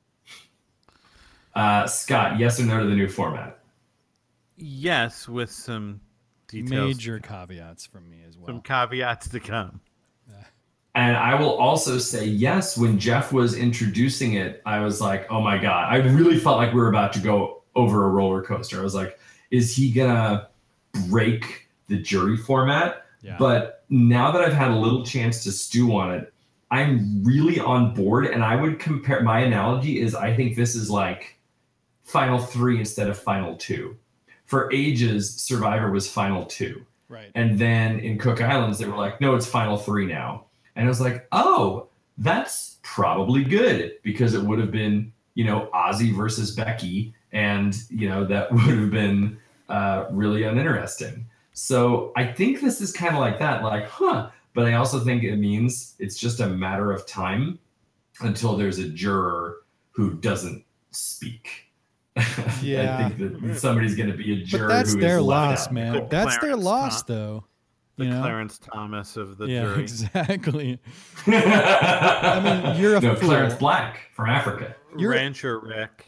Scott, yes or no to the new format? Yes, with some details. Major caveats from me as well. Some caveats to come. And I will also say yes, when Jeff was introducing it, I was like, oh my God. I really felt like we were about to go over a roller coaster. I was like, is he going to break the jury format? Yeah. But now that I've had a little chance to stew on it, I'm really on board. And I would compare, my analogy is I think this is like Final 3 instead of Final 2. For ages, Survivor was Final 2. Right. And then in Cook Islands, they were like, no, it's Final 3 now. And I was like, oh, that's probably good, because it would have been, Ozzy versus Becky. And, that would have been really uninteresting. So I think this is kind of like that, but I also think it means it's just a matter of time until there's a juror who doesn't speak. Yeah. I think that somebody's going to be a juror. But that's who their is left loss, out. man. That's their loss, though. The Clarence Thomas of the jury. Exactly. I mean, you're a fool. Clarence Black from Africa. Rancher Rick.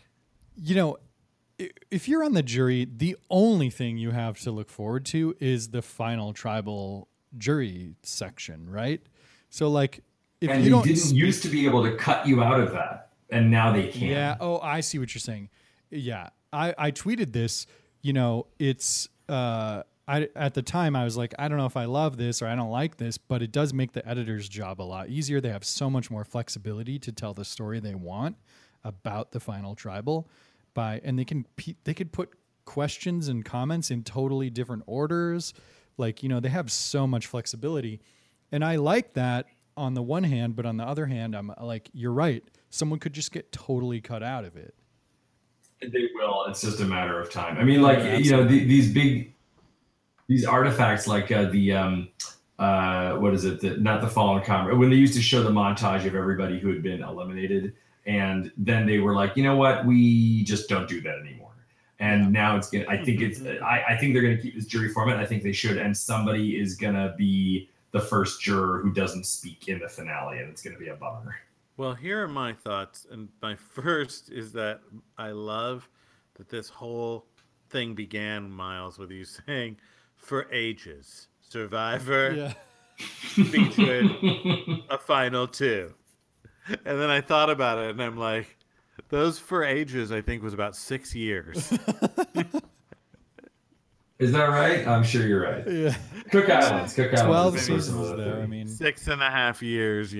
If you're on the jury, the only thing you have to look forward to is the Final Tribal jury section, right? So, if and you don't didn't used to be able to cut you out of that, and now they can. Yeah. Oh, I see what you're saying. Yeah, I tweeted this. It's at the time I was like, I don't know if I love this or I don't like this, but it does make the editor's job a lot easier. They have so much more flexibility to tell the story they want about the Final Tribal, and they could put questions and comments in totally different orders. They have so much flexibility, and I like that on the one hand, but on the other hand, I'm like, you're right. Someone could just get totally cut out of it. They will. It's just a matter of time. I mean, these artifacts, like what is it? Not the Fallen Comrade. When they used to show the montage of everybody who had been eliminated, and then they were like, you know what? We just don't do that anymore. And now it's gonna. I think they're gonna keep this jury format. I think they should. And somebody is gonna be the first juror who doesn't speak in the finale, and it's gonna be a bummer. Well, here are my thoughts. And my first is that I love that this whole thing began, Miles, with you saying, for ages, Survivor featured a Final 2. And then I thought about it, and I'm like, those for ages, I think, was about 6 years. Is that right? I'm sure you're right. Yeah. Cook Islands. 12 seasons, though. I mean, 6.5 years,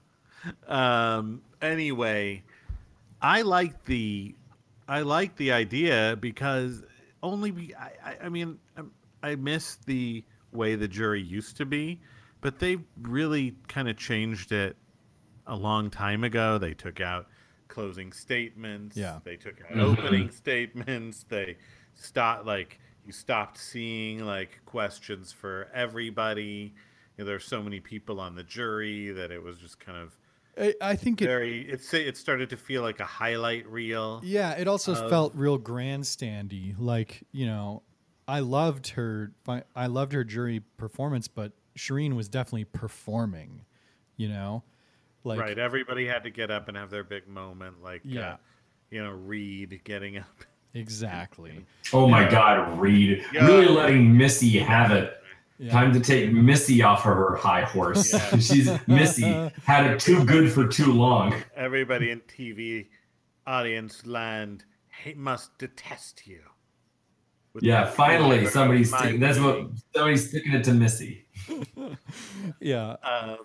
Anyway, I like the idea because I miss the way the jury used to be, but they really kind of changed it a long time ago. They took out closing statements. Yeah. They took out opening statements. They you stopped seeing questions for everybody. There's so many people on the jury that it was just kind of I think it started to feel like a highlight reel. Yeah, it also felt real grandstandy. I loved her jury performance, but Shireen was definitely performing. Right. Everybody had to get up and have their big moment. Reed getting up. Exactly. Oh my God, Reed really letting Missy have it. Yeah. Time to take Missy off of her high horse. Yeah. Missy had it too good for too long. Everybody in TV audience land must detest you. Yeah, finally somebody's sticking it to Missy. Yeah.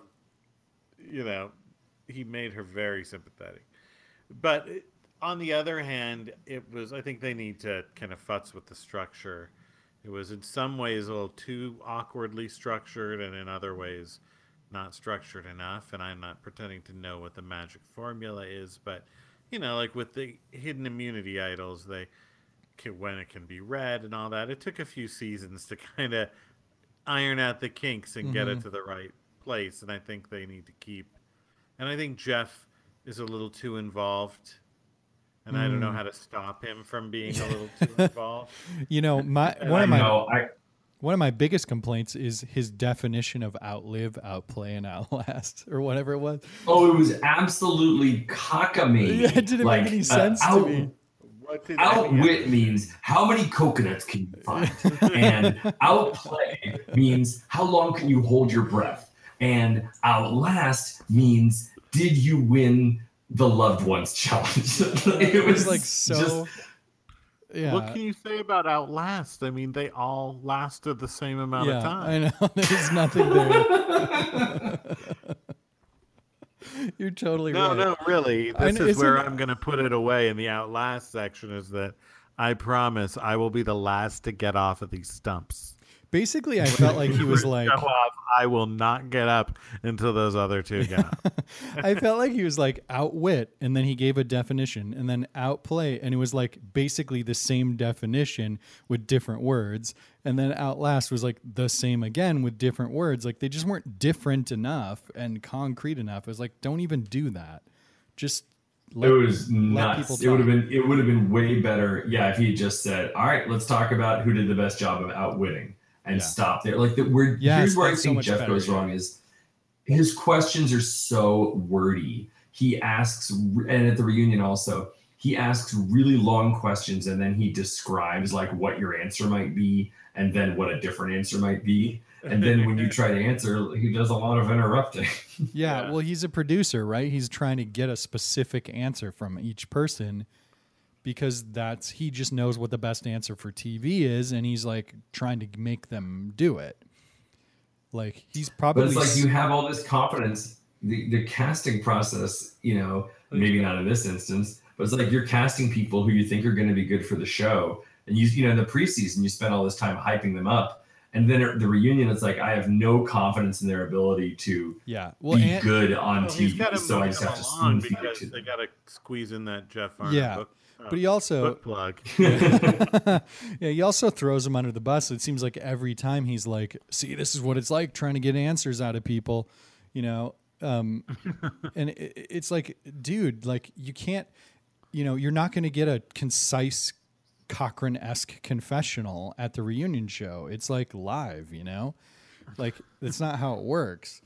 He made her very sympathetic. But on the other hand, I think they need to kind of futz with the structure. It was in some ways a little too awkwardly structured, and in other ways not structured enough. And I'm not pretending to know what the magic formula is, but like with the hidden immunity idols, when it can be read and all that, it took a few seasons to kind of iron out the kinks and get it to the right place. And I think they need to keep. And I think Jeff is a little too involved. And I don't know how to stop him from being a little too involved. One of my biggest complaints is his definition of outlive, outplay, and outlast, or whatever it was. Oh, it was absolutely cockamamie. Yeah, it didn't make any sense to me. Outwit means how many coconuts can you find? And outplay means how long can you hold your breath? And outlast means did you win the loved ones challenge? It was like so. Yeah. What can you say about Outlast? I mean, they all lasted the same amount of time. I know. There's nothing there. You're totally right. No, really. This is where I'm going to put it away in the Outlast section, is that I promise I will be the last to get off of these stumps. Basically, I felt like he was like, I will not get up until those other two get up. I felt like he was like outwit, and then he gave a definition, and then outplay, and it was like basically the same definition with different words, and then outlast was like the same again with different words. Like they just weren't different enough and concrete enough. It was like, don't even do that. Just it was nuts. It would have been way better, if he had just said, "All right, let's talk about who did the best job of outwitting." And stop there. Like here's where I think Jeff goes wrong is his questions are so wordy. He asks, and at the reunion also, he asks really long questions, and then he describes like what your answer might be, and then what a different answer might be. And then when you try to answer, he does a lot of interrupting. Yeah, well, he's a producer, right? He's trying to get a specific answer from each person, because he just knows what the best answer for TV is, and he's like trying to make them do it. Like he's probably. But it's like you have all this confidence. The casting process, maybe not in this instance, but it's like you're casting people who you think are going to be good for the show, and in the preseason you spend all this time hyping them up, and then at the reunion it's like I have no confidence in their ability to be good on TV, so I just have to spoon feed it to them. They got to squeeze in that Jeff Arnott book. But he also book plug. he also throws him under the bus. It seems like every time he's like, "See, this is what it's like trying to get answers out of people," and it's like, dude, like you can't, you're not going to get a concise Cochran-esque confessional at the reunion show. It's like live, like that's not how it works.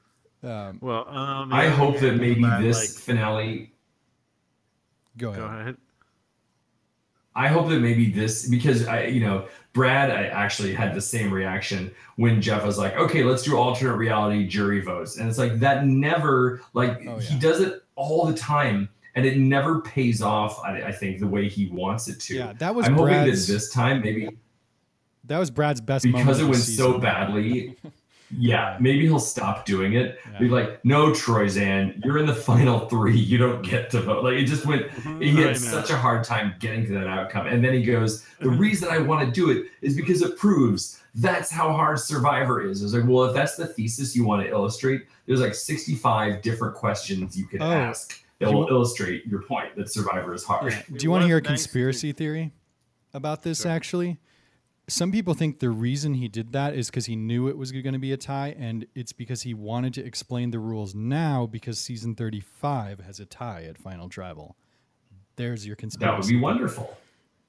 I hope that maybe this finale. Go ahead. I hope that maybe this, because Brad, I actually had the same reaction when Jeff was like, okay, let's do alternate reality jury votes. And it's like, that never, he does it all the time and it never pays off, I think, the way he wants it to. Yeah, that was I'm hoping that this time maybe. That was Brad's best because moment. Because it went so badly. Yeah, maybe he'll stop doing it. Yeah. Be like, no, Troyzan, you're in the final 3. You don't get to vote. Like it just went. He had such a hard time getting to that outcome, and then he goes, "The reason I want to do it is because it proves that's how hard Survivor is." I was like, well, if that's the thesis you want to illustrate, there's like 65 different questions you could ask that will illustrate your point that Survivor is hard. Yeah. Do you want to hear a conspiracy theory about this? Sure. Actually. Some people think the reason he did that is because he knew it was going to be a tie, and it's because he wanted to explain the rules now because season 35 has a tie at Final Tribal. There's your conspiracy. That would be wonderful.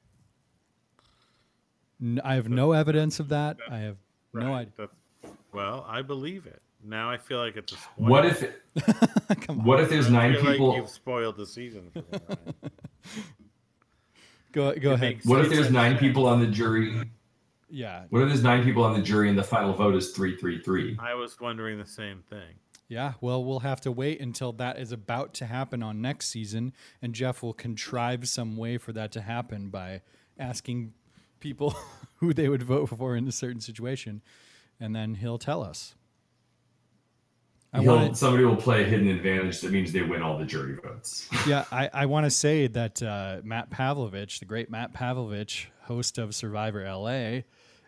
I have no evidence of that. I have no idea. Well, I believe it. Now I feel like it's a spoiler. What if? What if there's 9 people? Like you've spoiled the season for me, Ryan. Go ahead. What if there's 9 people on the jury? Yeah. What if there's 9 people on the jury and the final vote is 3-3-3? I was wondering the same thing. Yeah, well, we'll have to wait until that is about to happen on next season, and Jeff will contrive some way for that to happen by asking people who they would vote for in a certain situation, and then he'll tell us. Somebody will play a hidden advantage that means they win all the jury votes. Yeah, I want to say that Matt Pavlovich, the great Matt Pavlovich, host of Survivor LA,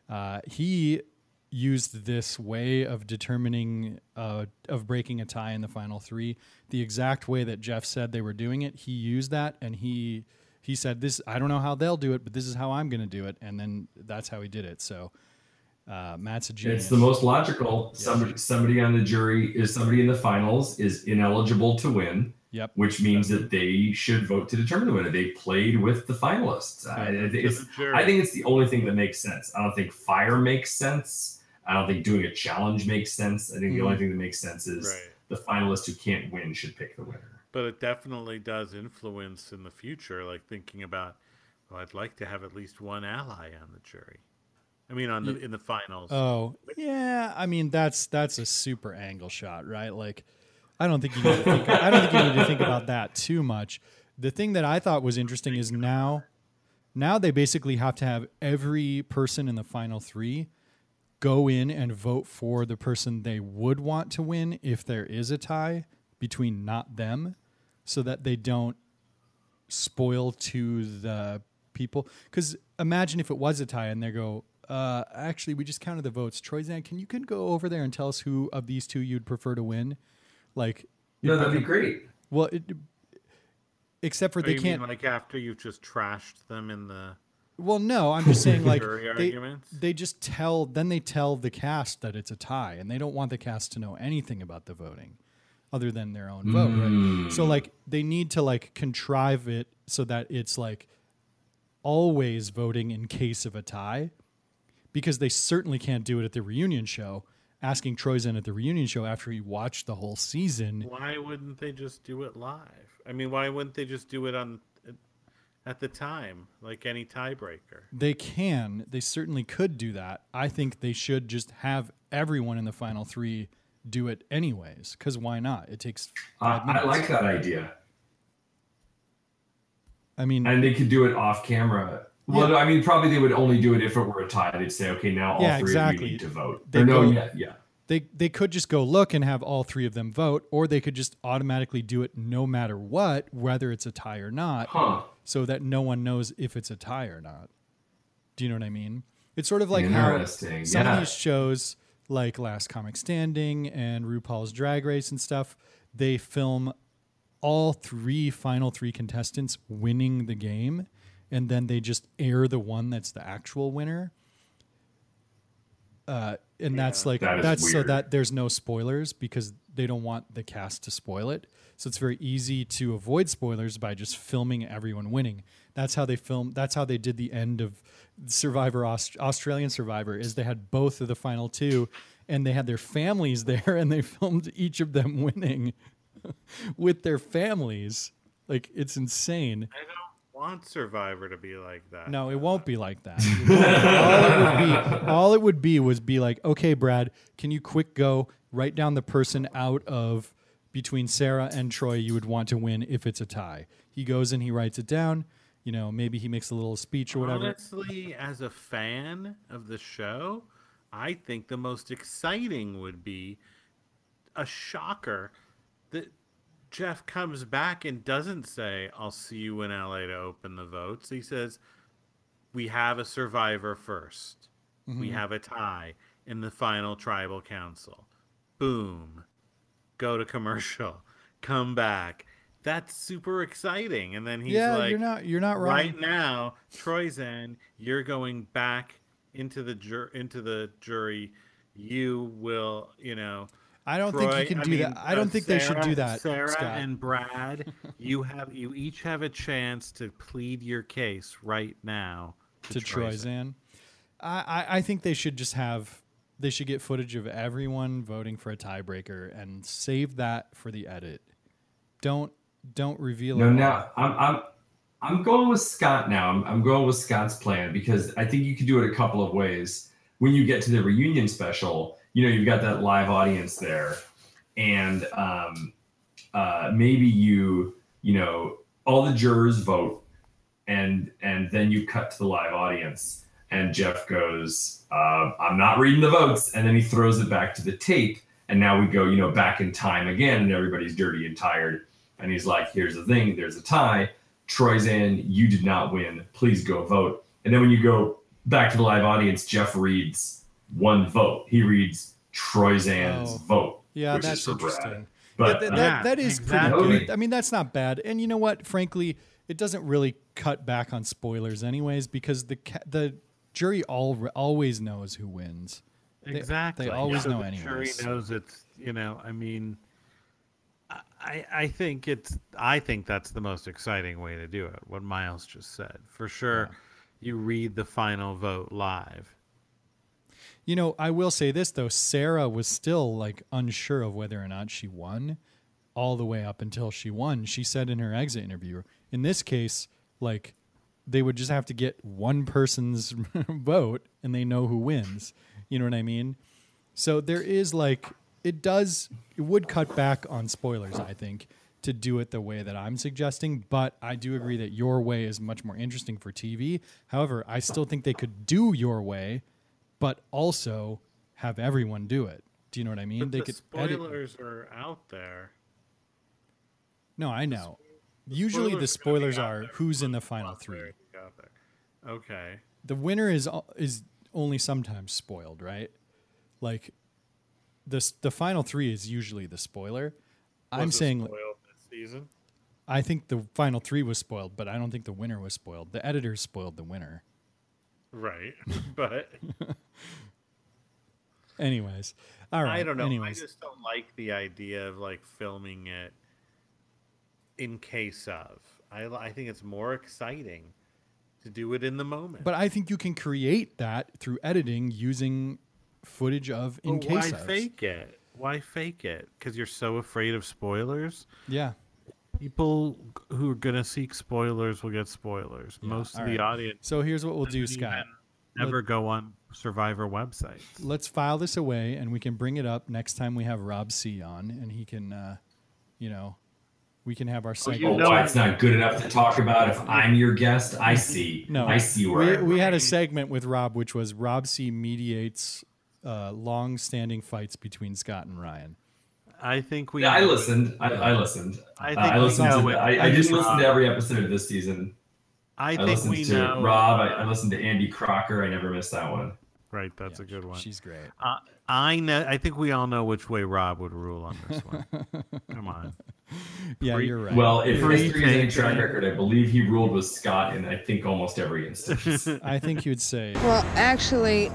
he used this way of determining, of breaking a tie in the final three, the exact way that Jeff said they were doing it. He used that, and he said, "This, I don't know how they'll do it, but this is how I'm going to do it," and then that's how he did it. So Matt's a genius. It's the most logical. Yeah. Somebody on the jury is somebody in the finals is ineligible to win. Yep. Which means that they should vote to determine the winner. They played with the finalists. I think it's the only thing that makes sense. I don't think fire makes sense. I don't think doing a challenge makes sense. I think the only thing that makes sense is the finalist who can't win should pick the winner. But it definitely does influence in the future, like thinking about, well, I'd like to have at least one ally on the jury. I mean, in the finals. Oh, yeah. I mean, that's a super angle shot, right? Like, I don't think you need to think about that too much. The thing that I thought was interesting is now they basically have to have every person in the final three go in and vote for the person they would want to win if there is a tie between not them, so that they don't spoil to the people. Because imagine if it was a tie and they go, actually, we just counted the votes. Troyzan, can you go over there and tell us who of these two you'd prefer to win? Like, no, that'd be great. Well, except for they can't. Mean like after you've just trashed them in the. Well, no, I'm just saying like they just tell the cast that it's a tie, and they don't want the cast to know anything about the voting, other than their own vote. Right? So like they need to like contrive it so that it's like always voting in case of a tie, because they certainly can't do it at the reunion show. Asking Troyzan at the reunion show after he watched the whole season. Why wouldn't they just do it live? I mean, why wouldn't they just do it at the time, like any tiebreaker? They can. They certainly could do that. I think they should just have everyone in the final three do it anyways, because why not? It takes 5 minutes. I like that idea. I mean... And they could do it off camera. Well, I mean, probably they would only do it if it were a tie. They'd say, okay, now all three of you need to vote. They could just go look and have all three of them vote, or they could just automatically do it no matter what, whether it's a tie or not, so that no one knows if it's a tie or not. Do you know what I mean? It's sort of like how some of these shows, like Last Comic Standing and RuPaul's Drag Race and stuff, they film all final three contestants winning the game, and then they just air the one that's the actual winner. And that's weird. So that there's no spoilers, because they don't want the cast to spoil it. So it's very easy to avoid spoilers by just filming everyone winning. That's how they film. That's how they did the end of Survivor, Australian Survivor, is they had both of the final two, and they had their families there, and they filmed each of them winning with their families. Like, it's insane. I don't want Survivor to be like that. No, it won't be like that. All it would be was like, okay, Brad, can you quick go write down the person out of between Sarah and Troy you would want to win if it's a tie. He goes and he writes it down. You know, maybe he makes a little speech or whatever. Honestly, as a fan of the show, I think the most exciting would be a shocker that Jeff comes back and doesn't say, I'll see you in LA to open the votes. He says, we have a survivor first. Mm-hmm. We have a tie in the final tribal council. Boom. Go to commercial. Come back. That's super exciting. And then he's like, you're not wrong. Right now, Troyzan, you're going back into the jury. You will, I don't think you can do that. I don't think they should do that. Sarah Scott. And Brad, you each have a chance to plead your case right now to Troyzan. I think they should get footage of everyone voting for a tiebreaker and save that for the edit. Don't reveal it. No, I'm going with Scott now. I'm going with Scott's plan, because I think you could do it a couple of ways. When you get to the reunion special, you've got that live audience there, and maybe all the jurors vote, and then you cut to the live audience, And Jeff goes, I'm not reading the votes. And then he throws it back to the tape. And now we go, back in time again, and everybody's dirty and tired. And he's like, here's the thing, there's a tie. Troyzan, you did not win. Please go vote. And then when you go back to the live audience, Jeff reads one vote. He reads Troyzan's vote. Yeah, which that's is for interesting. Brad. But that is exactly. pretty good. I mean, that's not bad. And you know what? Frankly, it doesn't really cut back on spoilers anyways, because the jury always knows who wins. Exactly. They always know the anyways. Jury knows it's, I mean, I think that's the most exciting way to do it. What Miles just said. For sure, you read the final vote live. I will say this though, Sarah was still like unsure of whether or not she won all the way up until she won. She said in her exit interview, in this case, like they would just have to get one person's vote and they know who wins. You know what I mean? So there is like, it would cut back on spoilers, I think, to do it the way that I'm suggesting, but I do agree that your way is much more interesting for TV. However, I still think they could do your way, but also have everyone do it. Do you know what I mean? But they the could edit. spoilers are out there. No, I know. Usually the spoilers are who's in the final three. Okay. The winner is only sometimes spoiled, right? Like the final three is usually the spoiler. I'm saying spoiled this season. I think the final three was spoiled, but I don't think the winner was spoiled. The editors spoiled the winner. Right, but anyways, all right. I don't know. Anyways. I just don't like the idea of like filming it in case of. I think it's more exciting to do it in the moment. But I think you can create that through editing using footage of in case of. Why fake it? Why fake it? Because you're so afraid of spoilers? Yeah. People who are going to seek spoilers will get spoilers. Yeah, Most of all the right. audience So here's what we'll do, Scott. Never go on Survivor websites. Let's file this away, and we can bring it up next time we have Rob C on, and he can, we can have our segment. Why it's not good enough to talk about if I'm your guest? I see. No, I see where we had a segment with Rob, which was Rob C mediates long-standing fights between Scott and Ryan. I think we. Yeah, I listened. I listened. I listened know to. I didn't listen to every episode this season. I listened think we to know. Rob. I listened to Andy Crocker. I never missed that one. Right, that's a good one. She's great. I know. I think we all know which way Rob would rule on this one. Come on. Yeah, you're right. Well, if history is any track record, I believe he ruled with Scott in I think almost every instance. I think you'd say. Well, actually.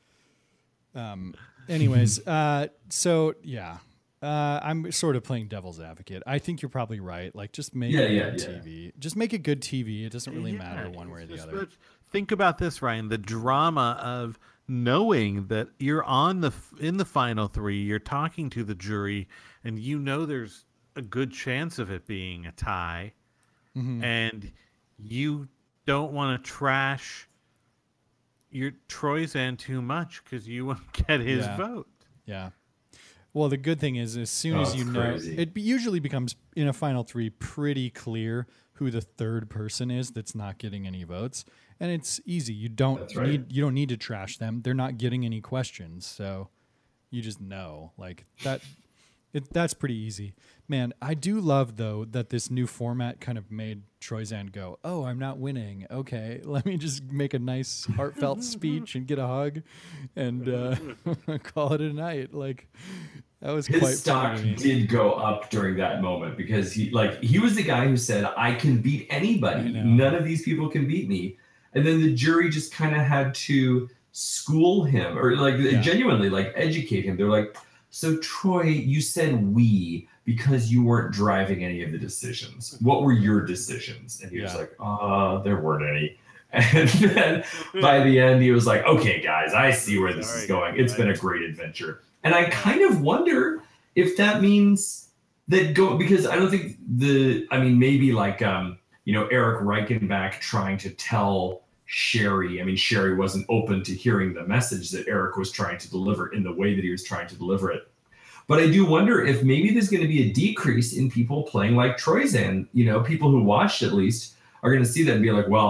Anyways, so yeah. I'm sort of playing devil's advocate. I think you're probably right. Like, just make it good TV. Just make it good TV. It doesn't really matter one way or the other. Think about this, Ryan. The drama of knowing that you're in the final three, you're talking to the jury, and you know there's a good chance of it being a tie, and you don't want to trash your Troyzan too much because you won't get his vote. Yeah. Well, the good thing is, as soon as you know, it usually becomes in a final three pretty clear who the third person is that's not getting any votes, and it's easy. You don't need to trash them. They're not getting any questions, so you just know like that. That's pretty easy, man. I do love though that this new format kind of made Troyzan go, "Oh, I'm not winning. Okay, let me just make a nice heartfelt speech and get a hug, and call it a night." Like that was quite his stock did go up during that moment because he was the guy who said, "I can beat anybody. None of these people can beat me," and then the jury just kind of had to school him or genuinely educate him. They're like, "So Troy, you said we because you weren't driving any of the decisions. What were your decisions?" And he was like, there weren't any. And then by the end, he was like, "Okay, guys, I see where this is going. It's been a great adventure." And I kind of wonder if that means that because I don't think maybe Eric Reichenbach trying to tell Sherry. I mean, Sherry wasn't open to hearing the message that Eric was trying to deliver in the way that he was trying to deliver it. But I do wonder if maybe there's going to be a decrease in people playing like Troyzan. People who watched at least are going to see that and be like, well,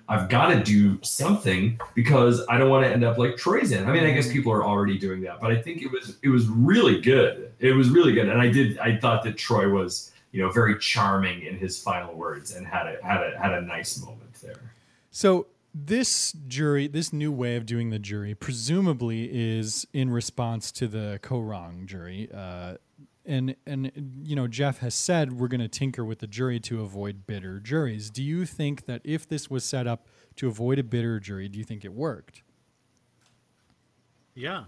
I've got to do something because I don't want to end up like Troy's in. I mean, I guess people are already doing that, but I think it was really good. It was really good. And I thought that Troy was, very charming in his final words and had a nice moment there. So this new way of doing the jury, presumably is in response to the Korong jury. And Jeff has said we're going to tinker with the jury to avoid bitter juries. Do you think that if this was set up to avoid a bitter jury, do you think it worked? Yeah.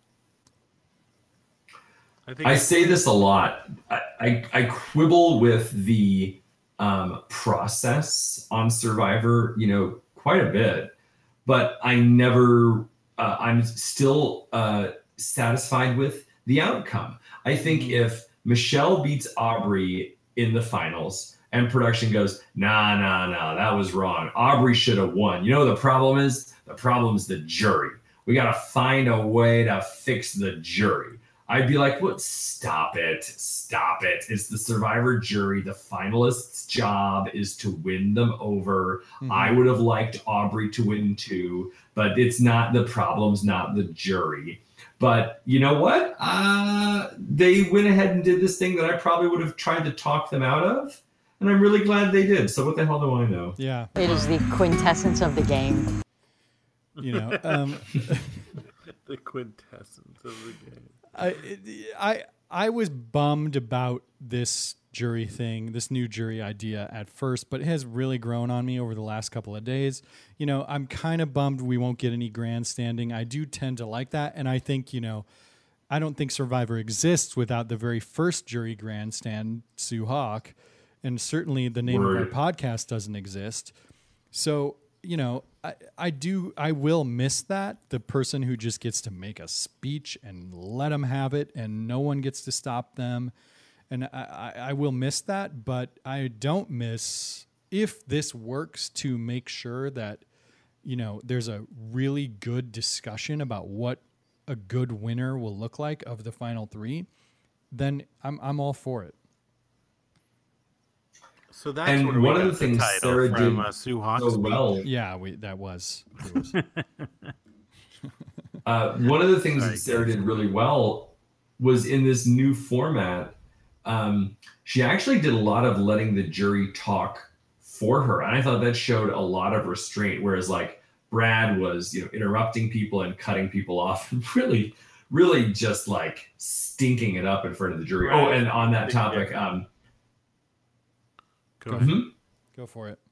I say this a lot. I quibble with the process on Survivor, quite a bit, but I'm still satisfied with the outcome. I think if Michelle beats Aubrey in the finals and production goes, nah, that was wrong. Aubrey should have won. The problem is? The problem is the jury. We got to find a way to fix the jury. I'd be like, what? Stop it. It's the Survivor jury. The finalists' job is to win them over. Mm-hmm. I would have liked Aubrey to win too, but it's not, the problem's not the jury. But you know what? They went ahead and did this thing that I probably would have tried to talk them out of. And I'm really glad they did. So what the hell do I know? Yeah. It is the quintessence of the game. The quintessence of the game. I was bummed about this jury thing, this new jury idea at first, but it has really grown on me over the last couple of days. I'm kind of bummed we won't get any grandstanding. I do tend to like that. And I think, I don't think Survivor exists without the very first jury grandstand, Sue Hawk. And certainly the name of our podcast doesn't exist. So, I will miss that. The person who just gets to make a speech and let them have it and no one gets to stop them. And I will miss that, but I don't miss if this works to make sure that, there's a really good discussion about what a good winner will look like of the final three, then I'm all for it. So that's and one of the things Sarah did Sue Hawk so well. Yeah, that was. One of the things that Sarah did really well was in this new format. She actually did a lot of letting the jury talk for her, and I thought that showed a lot of restraint. Whereas like Brad was, interrupting people and cutting people off, and really, really just like stinking it up in front of the jury. Right. Oh, and on that topic, Go for it.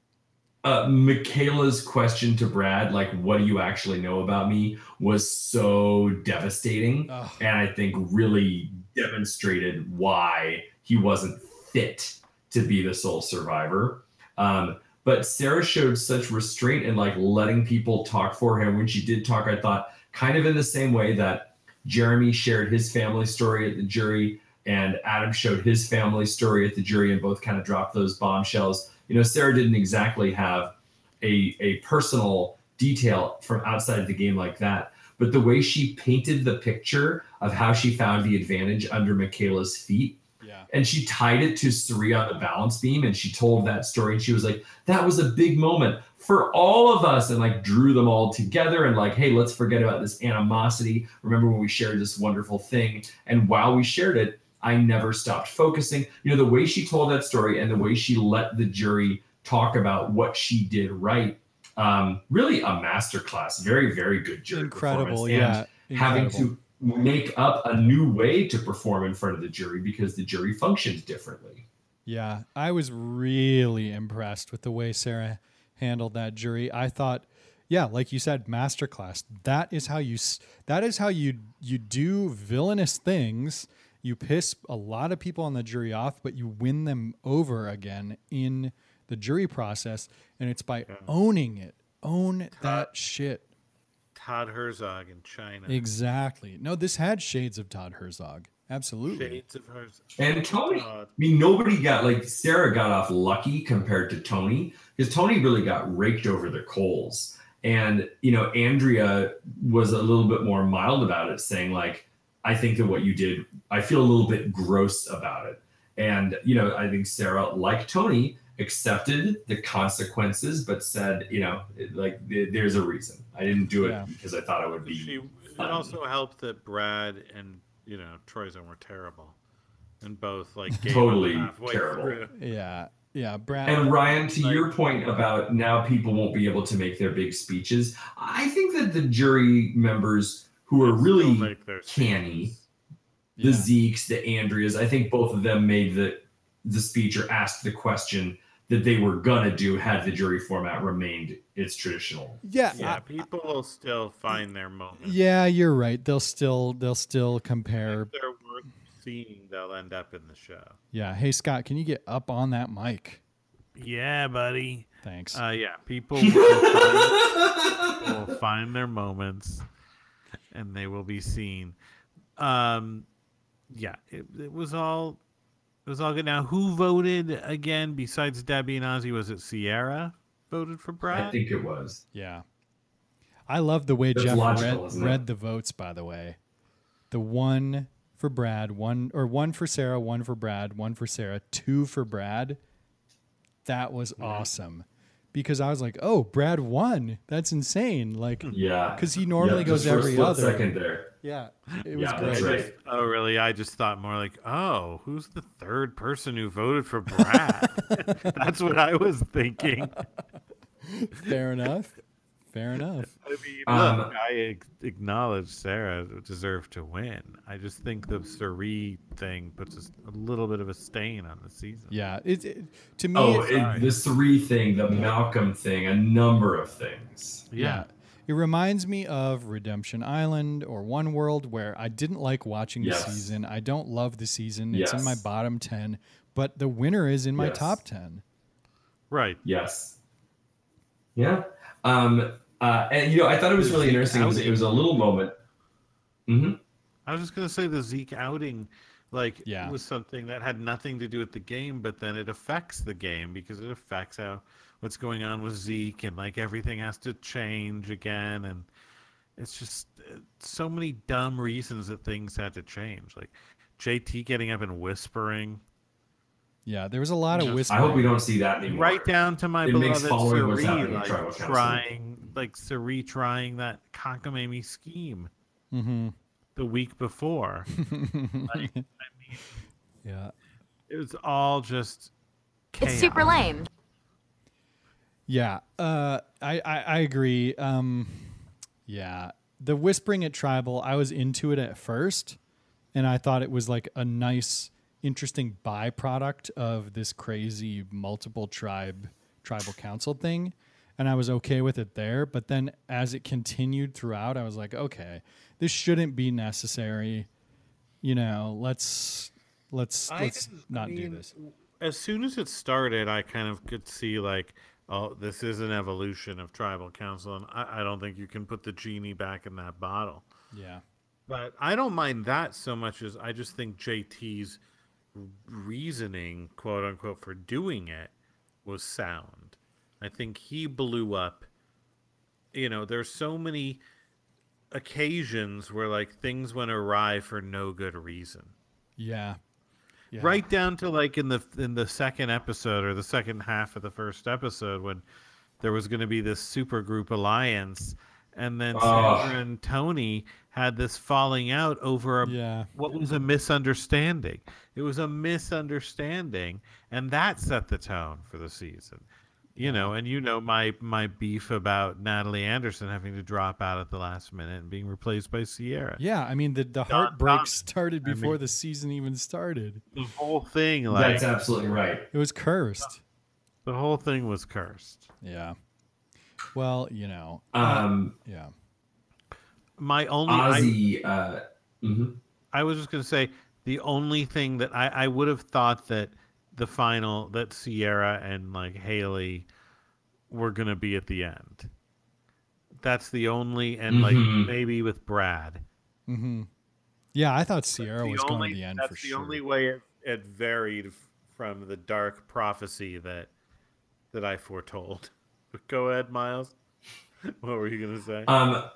Michaela's question to Brad, like, what do you actually know about me, was so devastating. And I think really demonstrated why he wasn't fit to be the sole survivor. But Sarah showed such restraint in like letting people talk for him. When she did talk, I thought kind of in the same way that Jeremy shared his family story at the jury and Adam showed his family story at the jury, and both kind of dropped those bombshells. Sarah didn't exactly have a personal detail from outside of the game like that, but the way she painted the picture of how she found the advantage under Michaela's feet, and she tied it to Suri on the balance beam, and she told that story, and she was like, that was a big moment for all of us, and like drew them all together and like, hey, let's forget about this animosity. Remember when we shared this wonderful thing? And while we shared it, I never stopped focusing. The way she told that story and the way she let the jury talk about what she did right, really a masterclass. Very, very good jury Incredible, performance. And having to make up a new way to perform in front of the jury because the jury functions differently. Yeah, I was really impressed with the way Sarah handled that jury. I thought, like you said, masterclass. That is how you do villainous things. You piss a lot of people on the jury off, but you win them over again in the jury process, and it's by owning it. Own that shit. Todd Herzog in China. Exactly. No, this had shades of Todd Herzog. Absolutely. Shades of Herzog. And Tony, nobody got, like, Sarah got off lucky compared to Tony, because Tony really got raked over the coals. And, Andrea was a little bit more mild about it, saying, like, I think that what you did, I feel a little bit gross about it. And, I think Sarah, like Tony, accepted the consequences, but said, like there's a reason. I didn't do it because I thought it would be. It also helped that Brad and Troyzone were terrible, and both like gave totally halfway terrible. Through. Yeah, Brad. And Ryan, to your point about now people won't be able to make their big speeches, I think that the jury members who are really canny, the Zekes, the Andreas, I think both of them made the speech or asked the question that they were gonna do had the jury format remained its traditional. Yeah, people will still find their moment. Yeah, you're right. They'll still compare. If they're worth seeing, they'll end up in the show. Yeah. Hey Scott, can you get up on that mic? Yeah, buddy. Thanks. People will find their moments, and they will be seen. It was all good. Now, who voted again besides Debbie and Ozzy? Was it Sierra voted for Brad? I think it was. Yeah. I love the way That's Jeff logical, read the votes, by the way. The one for Brad, one for Sarah, one for Brad, one for Sarah, 2 for Brad. That was awesome. Because I was like, oh, Brad won. That's insane. Like, because he normally goes every other. Second there. Yeah, it was great. That's right. Oh, really? I just thought more like, oh, who's the third person who voted for Brad? That's what I was thinking. Fair enough. I mean, look, I acknowledge Sarah deserved to win. I just think the Suri thing puts a little bit of a stain on the season. Yeah, to me. The Suri thing, the Malcolm thing, a number of things. Yeah. It reminds me of Redemption Island or One World, where I didn't like watching the season. I don't love the season. It's in my bottom 10, but the winner is in my top 10. Right. Yes. Yeah. And I thought it was really interesting. It was a little moment. Mm-hmm. I was just gonna say the Zeke outing, was something that had nothing to do with the game, but then it affects the game because it affects what's going on with Zeke, and everything has to change again, and it's just so many dumb reasons that things had to change, like JT getting up and whispering. Yeah, there was a lot of whispering. I hope we don't see that anymore. Right down to my beloved Suri, trying that cockamamie scheme the week before. It was all just chaos. It's super lame. Yeah, I agree. The whispering at Tribal, I was into it at first, and I thought it was like a nice, interesting byproduct of this crazy multiple tribal council thing, and I was okay with it there. But then as it continued throughout, I was like, okay, this shouldn't be necessary. Let's not do this. As soon as it started, I kind of could see oh, this is an evolution of tribal council, and I don't think you can put the genie back in that bottle. Yeah. But I don't mind that so much as I just think JT's reasoning, quote unquote, for doing it was sound. I think he blew up. There's so many occasions where things went awry for no good reason. Yeah. Right down to in the second episode or the second half of the first episode when there was going to be this super group alliance, and then Sandra and Tony had this falling out over what was a misunderstanding. It was a misunderstanding, and that set the tone for the season. My beef about Natalie Anderson having to drop out at the last minute and being replaced by Sierra. Yeah, I mean the heartbreak started before the season even started. The whole thing, that's absolutely right. It was cursed. The whole thing was cursed. Yeah. Well, yeah. My only Ozzy. I was just going to say the only thing that I would have thought that the final that Sierra and Mm-hmm. Haley were gonna be at the end. That's the only, and maybe with Brad. Mm-hmm. Yeah, I thought Sierra was going to the end for sure. That's the only way it varied from the dark prophecy that I foretold. Go ahead, Miles. What were you gonna say?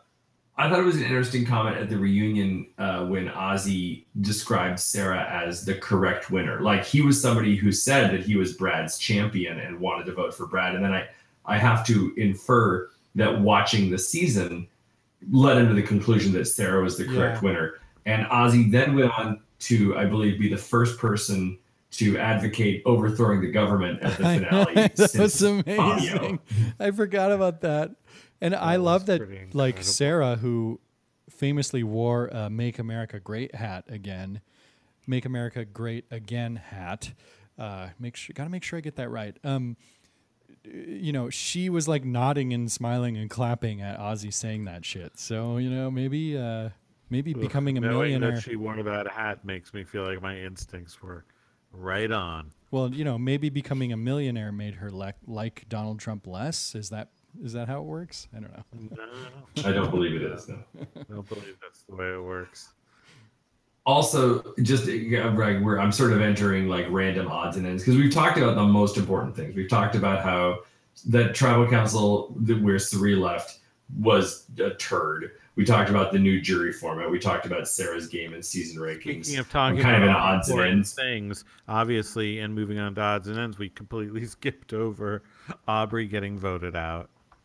I thought it was an interesting comment at the reunion when Ozzy described Sarah as the correct winner. Like, he was somebody who said that he was Brad's champion and wanted to vote for Brad. And then I have to infer that watching the season led him to the conclusion that Sarah was the correct winner. And Ozzy then went on to, I believe, be the first person to advocate overthrowing the government at the finale. That was amazing. I forgot about that. And I love that, like, Sarah, who famously wore a Make America Great hat again, Make America Great Again hat. Gotta make sure I get that right. You know, she was like nodding and smiling and clapping at Ozzy saying that shit. So, you know, maybe becoming a millionaire. That she wore that hat makes me feel like my instincts were right on. Well, you know, maybe becoming a millionaire made her like Donald Trump less. Is that how it works? I don't know. No. I don't believe it is. No. I don't believe that's the way it works. Also, just I'm sort of entering like random odds and ends because we've talked about the most important things. We've talked about how that tribal council where Cirie left was a turd. We talked about the new jury format. We talked about Sarah's game and season rankings. Speaking of talking kind about of odds and ends things, obviously, and moving on to odds and ends, we completely skipped over Aubrey getting voted out.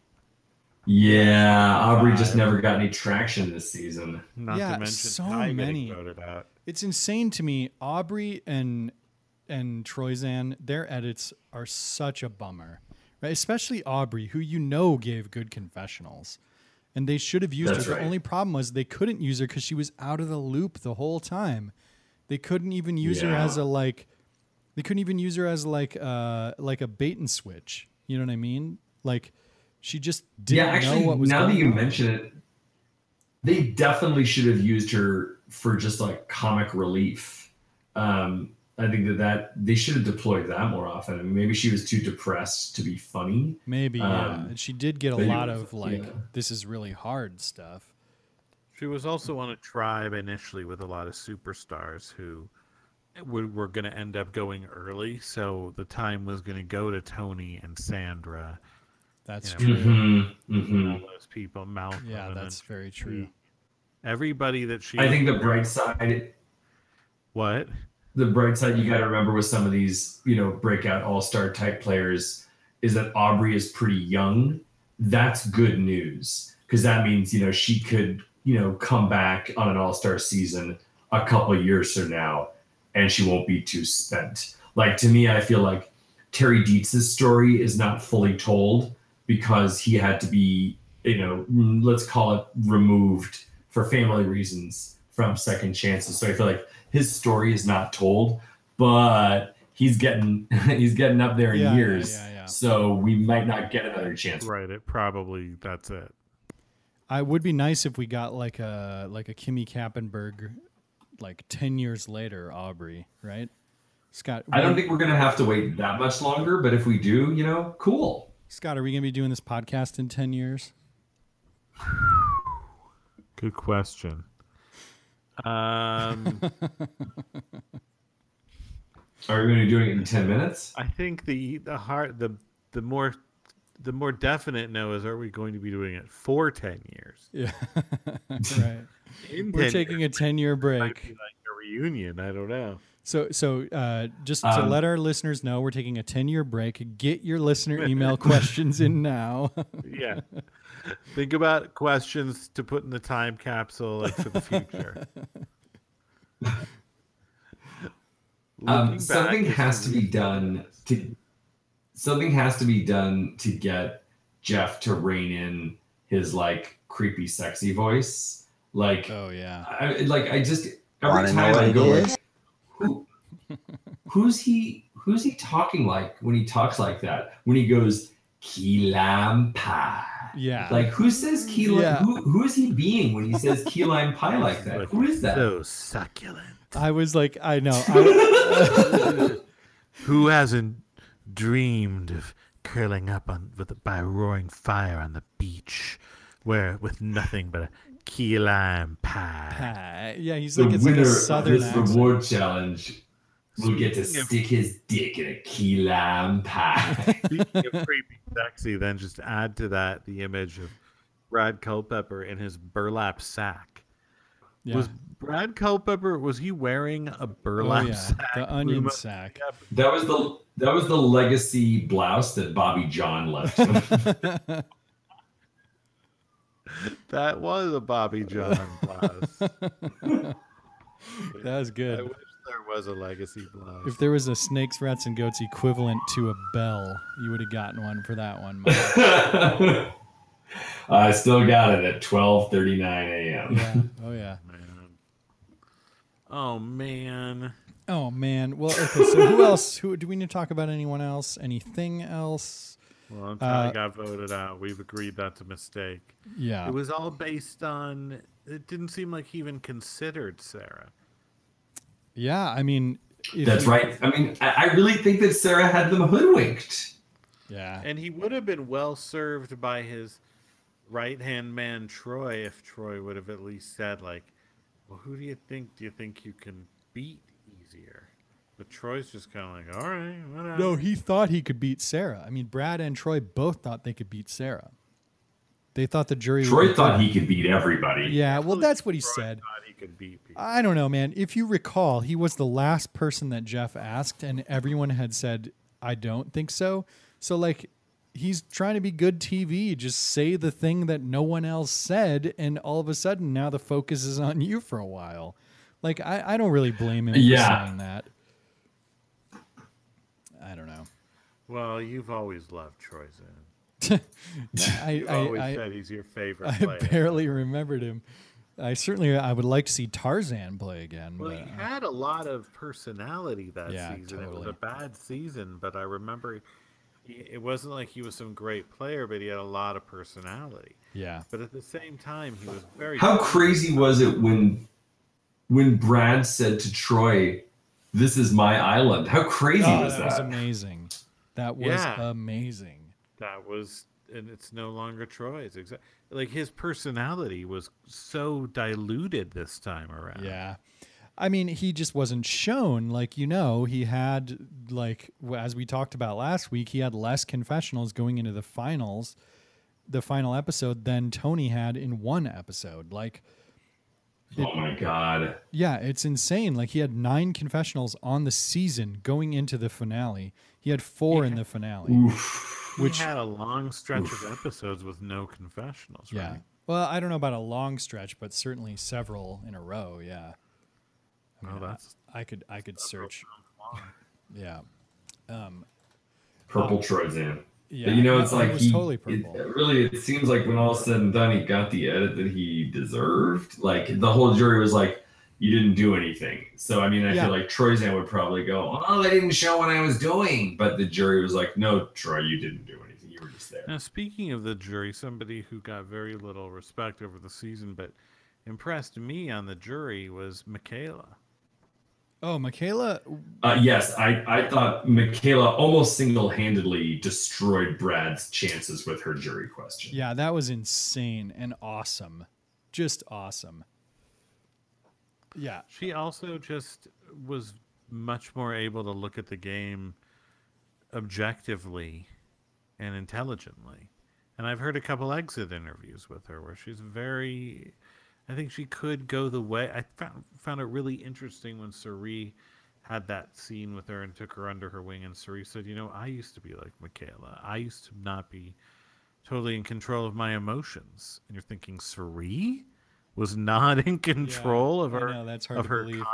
Yeah, Aubrey just never got any traction this season. Not to mention so Ty many. getting voted out. It's insane to me. Aubrey and Troyzan, their edits are such a bummer, right? Especially Aubrey, who you know gave good confessionals, and they should have used her. The only problem was they couldn't use her because she was out of the loop the whole time. They couldn't even use her as a They couldn't even use her as like a bait and switch. You know what I mean? Like. She just didn't know what was going on. Now that you mention it, they definitely should have used her for just like comic relief. I think that they should have deployed that more often. I mean, maybe she was too depressed to be funny. Maybe, yeah. And she did get a lot of this is really hard stuff. She was also on a tribe initially with a lot of superstars who were going to end up going early. So the time was going to go to Tony and Sandra. That's true. All those people, Malcolm. Yeah, that's very true. Everybody that she. I think the bright side. What? The bright side you got to remember with some of these, breakout all-star type players is that Aubrey is pretty young. That's good news because that means she could come back on an all-star season a couple of years from now, and she won't be too spent. Like, to me, I feel like Terry Dietz's story is not fully told. Because he had to be, let's call it removed for family reasons from Second Chances. So I feel like his story is not told, but he's getting up there in years. Yeah. So we might not get another chance. Right. That's it. It would be nice if we got like a Kimmy Kappenberg, like 10 years later, Aubrey, right? Scott. I don't think we're going to have to wait that much longer, but if we do, cool. Scott, are we going to be doing this podcast in 10 years? Good question. Are we going to be doing it in 10 minutes? I think the more definite no is, are we going to be doing it for 10 years? Yeah. Right. We're taking a 10-year break. Might be like a reunion. I don't know. So just to let our listeners know, we're taking a 10-year break. Get your listener email questions in now. Yeah. Think about questions to put in the time capsule for the future. Something has to be done to get Jeff to rein in his creepy sexy voice. Oh yeah. I just every time I go who's he talking like when he talks like that? When he goes key lime pie. Yeah. Who says key lime? Yeah. Who is he being when he says key lime pie like that? Who is that? So succulent. I was like, I know. Who hasn't dreamed of curling up by a roaring fire on the beach, with nothing but a key lime pie? Yeah, he's like, it's like a southern accent. This reward challenge will get to stick his dick in a key lime pie. Speaking of creepy sexy, then just add to that the image of Brad Culpepper in his burlap sack. Yeah. Was Brad Culpepper, was he wearing a burlap sack? The onion sack. That was the legacy blouse that Bobby John left. That was a Bobby John blouse. That was good. I wish there was a legacy blouse. If there was a Snakes, Rats, and Goats equivalent to a bell, you would have gotten one for that one. I still got it at 12:39 a.m. Yeah. Oh yeah. Oh man. Oh man. Well, okay. So who else? Who do we need to talk about? Anyone else? Anything else? Well, Tony got voted out. We've agreed that's a mistake. Yeah. It was all based on. It didn't seem like he even considered Sarah. Yeah. I mean. That's right. I mean, I really think that Sarah had them hoodwinked. Yeah. And he would have been well served by his right-hand man, Troy, if Troy would have at least said, like, well, who do you think you can beat easier? But Troy's just kind of like, all right, whatever. No, he thought he could beat Sarah. I mean, Brad and Troy both thought they could beat Sarah. They thought the jury. Troy thought he could beat everybody. Yeah, well, that's what he Troy said. thought he could beat people. I don't know, man. If you recall, he was the last person that Jeff asked, and everyone had said, I don't think so. So, like, he's trying to be good TV. Just say the thing that no one else said, and all of a sudden, now the focus is on you for a while. Like, I don't really blame him for saying that. I don't know. Well, you've always loved Troy Zan. You've always said he's your favorite player. I barely remembered him. I would like to see Tarzan play again. Well, but, he had a lot of personality that season. Totally. It was a bad season, but I remember it wasn't like he was some great player, but he had a lot of personality. Yeah. But at the same time, he was very... How crazy was it when Brad said to Troy, "This is my island"? How crazy was that? That was amazing. That was amazing. That was... And it's no longer Troy's. Like, his personality was so diluted this time around. Yeah. I mean, he just wasn't shown. Like, he had, like, as we talked about last week, he had less confessionals going into the final episode than Tony had in one episode. Like, oh my God. Yeah, it's insane. Like, he had 9 confessionals on the season going into the finale. He had 4 in the finale. Oof. He had a long stretch of episodes with no confessionals, right? Yeah. Well, I don't know about a long stretch, but certainly several in a row, yeah. I mean, I could search. Yeah. Purple Troyzan. Yeah. But, it's like it was totally purple. It seems like when all is said and done, he got the edit that he deserved. Like, the whole jury was like, you didn't do anything. So, I mean, I feel like Troyzan would probably go, oh, they didn't show what I was doing. But the jury was like, no, Troy, you didn't do anything. You were just there. Now, speaking of the jury, somebody who got very little respect over the season, but impressed me on the jury was Michaela. Oh, Michaela? Yes, I thought Michaela almost single-handedly destroyed Brad's chances with her jury question. Yeah, that was insane and awesome. Just awesome. Yeah. She also just was much more able to look at the game objectively and intelligently. And I've heard a couple exit interviews with her where she's very... I think she could go the way... I found it really interesting when Cirie had that scene with her and took her under her wing, and Cirie said, I used to be like Michaela. I used to not be totally in control of my emotions. And you're thinking, Cirie was not in control of her, that's hard of to her believe.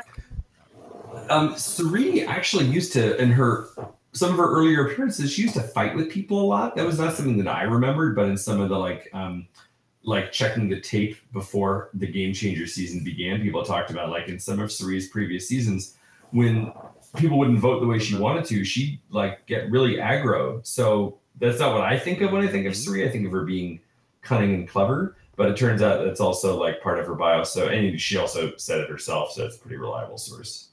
conduct? Cirie actually used to, in some of her earlier appearances, she used to fight with people a lot. That was not something that I remembered, but in some of the like checking the tape before the Game Changer season began, people talked about, like, in some of Cirie's previous seasons, when people wouldn't vote the way she wanted to, she'd like get really aggro. So that's not what I think of when I think of Cirie. I think of her being cunning and clever, but it turns out that's also like part of her bio. So, and she also said it herself, so it's a pretty reliable source.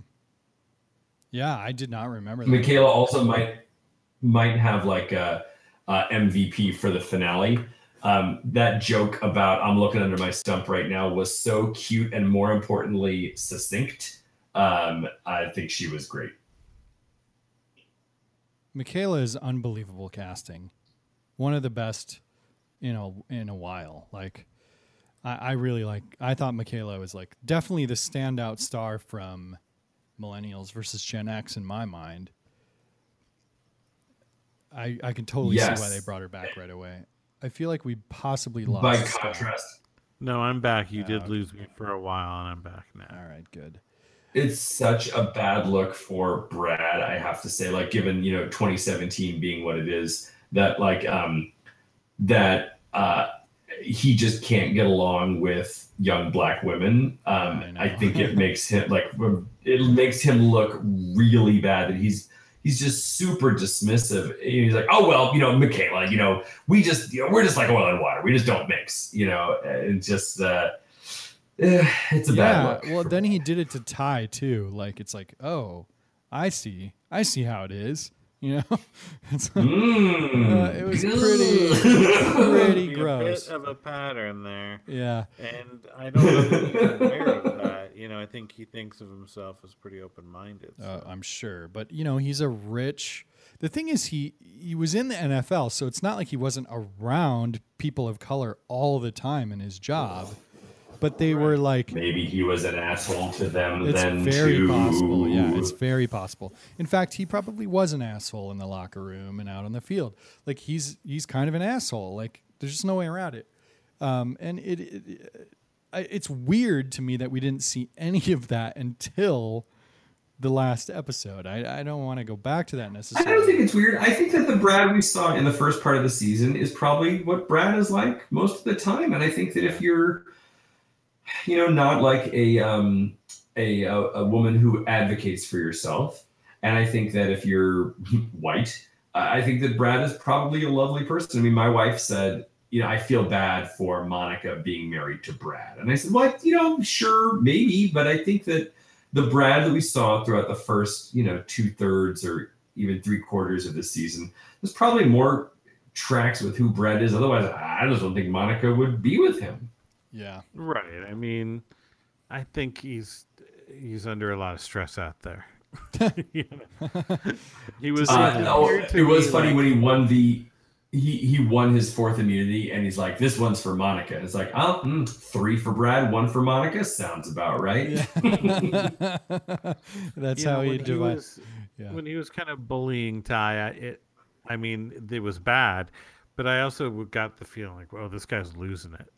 Yeah, I did not remember that. Michaela also might have like a MVP for the finale. That joke about "I'm looking under my stump right now" was so cute and, more importantly, succinct. I think she was great. Michaela is unbelievable casting. One of the best in a while. Like, I really I thought Michaela was like definitely the standout star from Millennials versus Gen X in my mind. I can totally see why they brought her back right away. I feel like we possibly lost. By contrast. No, I'm back. You did lose me for a while, and I'm back now. All right, good. It's such a bad look for Brad, I have to say, like, given, 2017 being what it is, that he just can't get along with young black women. I think it makes him look really bad that he's just super dismissive. He's like, oh, well, Michaela, we're just like oil and water. We just don't mix, and just, it's a bad look. Well, then he did it to Ty too. Like, it's like, oh, I see how it is. It's like, it was pretty gross. A bit of a pattern there. Yeah. And I don't know if he's aware of that. I think he thinks of himself as pretty open-minded. So. I'm sure. But, he's a rich... The thing is, he was in the NFL, so it's not like he wasn't around people of color all the time in his job. But they were like... Maybe he was an asshole to them then, too. It's very possible. Yeah, it's very possible. In fact, he probably was an asshole in the locker room and out on the field. Like, he's kind of an asshole. Like, there's just no way around it. And it's weird to me that we didn't see any of that until the last episode. I don't want to go back to that necessarily. I don't think it's weird. I think that the Brad we saw in the first part of the season is probably what Brad is like most of the time. And I think that if you're... not like a woman who advocates for yourself. And I think that if you're white, I think that Brad is probably a lovely person. I mean, my wife said, I feel bad for Monica being married to Brad. And I said, well, sure, maybe. But I think that the Brad that we saw throughout the first, 2/3 or even 3/4 of the season, there's probably more tracks with who Brad is. Otherwise, I just don't think Monica would be with him. Yeah. Right. I mean, I think he's under a lot of stress out there. He was. It was funny when he won he won his fourth immunity, and he's like, "This one's for Monica." And it's like, 3 for Brad, 1 for Monica. Sounds about right. Yeah. That's how he divided. When he was kind of bullying Ty, it was bad, but I also got the feeling like, well, this guy's losing it.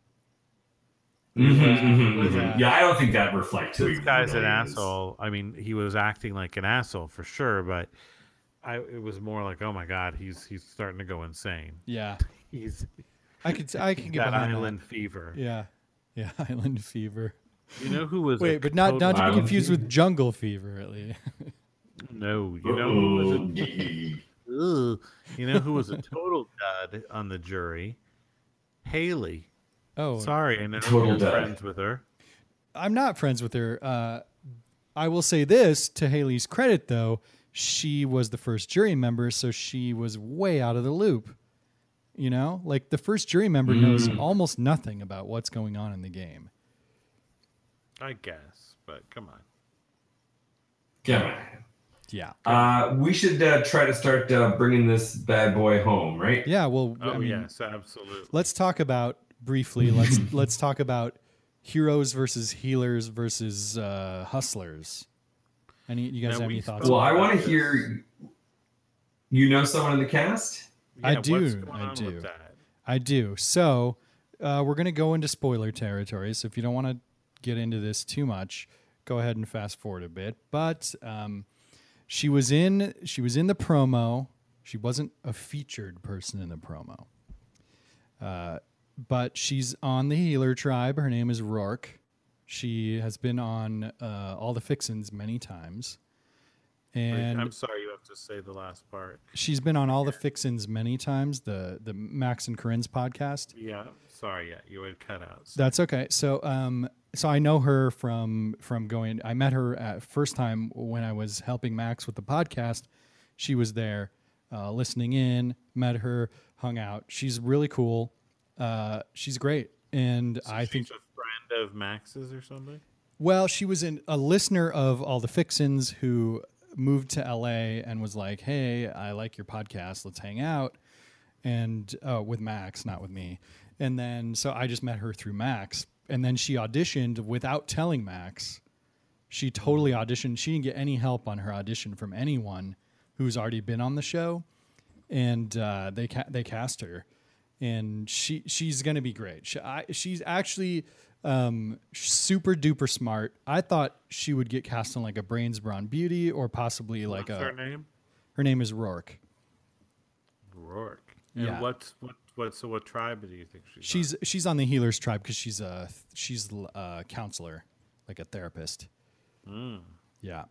Yeah, I don't think that reflects who this guy's an asshole. I mean, he was acting like an asshole for sure, but it was more like, oh my god, he's starting to go insane. Yeah, I can get that behind island that. fever. Yeah, island fever. You know who was but not to be confused with jungle fever, at least. No, you know who was a total dud on the jury? Haley. Oh, sorry, I know you're friends with her. I'm not friends with her. I will say this, to Haley's credit, though, she was the first jury member, so she was way out of the loop. Like the first jury member knows almost nothing about what's going on in the game. I guess, but come on. Come on. Yeah. We should try to start bringing this bad boy home, right? Yeah. Well. Yes, absolutely. Let's talk about briefly. Let's talk about heroes versus healers versus hustlers. You guys have any thoughts? Well, I want to hear. Someone in the cast? Yeah, I do. What's going on with that? I do. So we're going to go into spoiler territory. So if you don't want to get into this too much, go ahead and fast forward a bit. But she was in the promo. She wasn't a featured person in the promo. But she's on the healer tribe. Her name is Rourke. She has been on All the Fixins many times. And I'm sorry, you have to say the last part. She's been on All the Fixins many times, the Max and Corinne's podcast. Yeah, sorry, you had cut out. So. That's okay. So so I know her from going. I met her at first time when I was helping Max with the podcast. She was there listening in. Met her, hung out. She's really cool. She's great, and so I think she's a friend of Max's or something. Well, she was a listener of All the Fixins who moved to LA and was like, "Hey, I like your podcast. Let's hang out." and with Max, not with me. And then so I just met her through Max, and then she auditioned without telling Max. She totally auditioned. She didn't get any help on her audition from anyone who's already been on the show, and they cast her, and she's gonna be great. She's actually super duper smart. I thought she would get cast on like a Brains Brown Beauty or possibly like What's her name? Her name is Rourke. Rourke. And Yeah. what tribe do you think she's on? She's on the Healers tribe because she's a counselor, like a therapist. Yeah.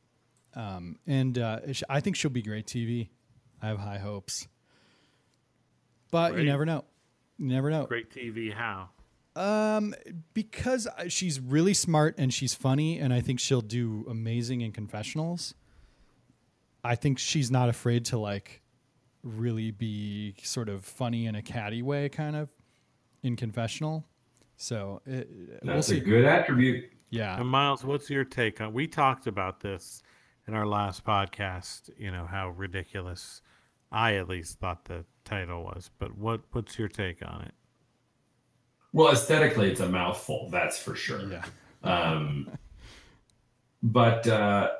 I think she'll be great TV. I have high hopes. But Great. you never know. You never know. Great TV, how? Because she's really smart and she's funny, and I think she'll do amazing in confessionals. I think she's not afraid to like really be sort of funny in a catty way, kind of in confessional. So that's a good attribute. Yeah. And Miles, what's your take on? We talked about this in our last podcast. You know how ridiculous I at least thought the title was. But what's your take on it? Well, aesthetically, it's a mouthful. That's for sure. Yeah. But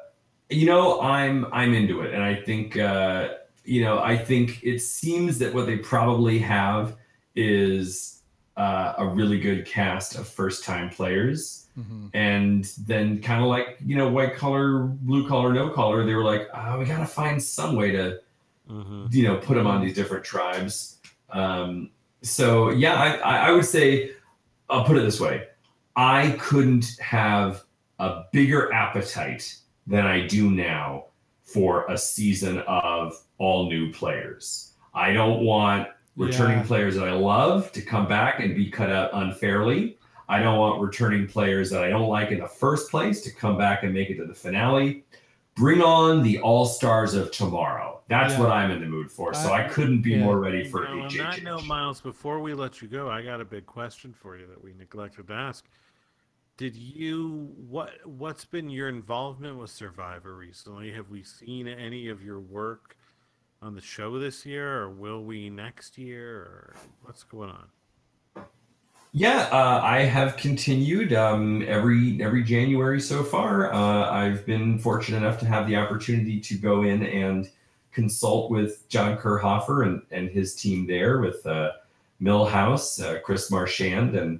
I'm into it, and I think I think it seems that what they probably have is a really good cast of first-time players. Mm-hmm. And then kind of like, white collar, blue collar, no collar, they were like, we got to find some way to, put them on these different tribes. So yeah, I would say, I'll put it this way. I couldn't have a bigger appetite than I do now for a season of all new players. I don't want returning players that I love to come back and be cut out unfairly. I don't want returning players that I don't like in the first place to come back and make it to the finale. Bring on the all-stars of tomorrow. That's what I'm in the mood for. So I couldn't be more ready for a big change. On that note, Miles, before we let you go, I got a big question for you that we neglected to ask. What's been your involvement with Survivor recently? Have we seen any of your work on the show this year, or will we next year, or what's going on? Yeah, I have continued every January so far. I've been fortunate enough to have the opportunity to go in and consult with John Kerhofer and his team there with Millhouse, Chris Marchand, and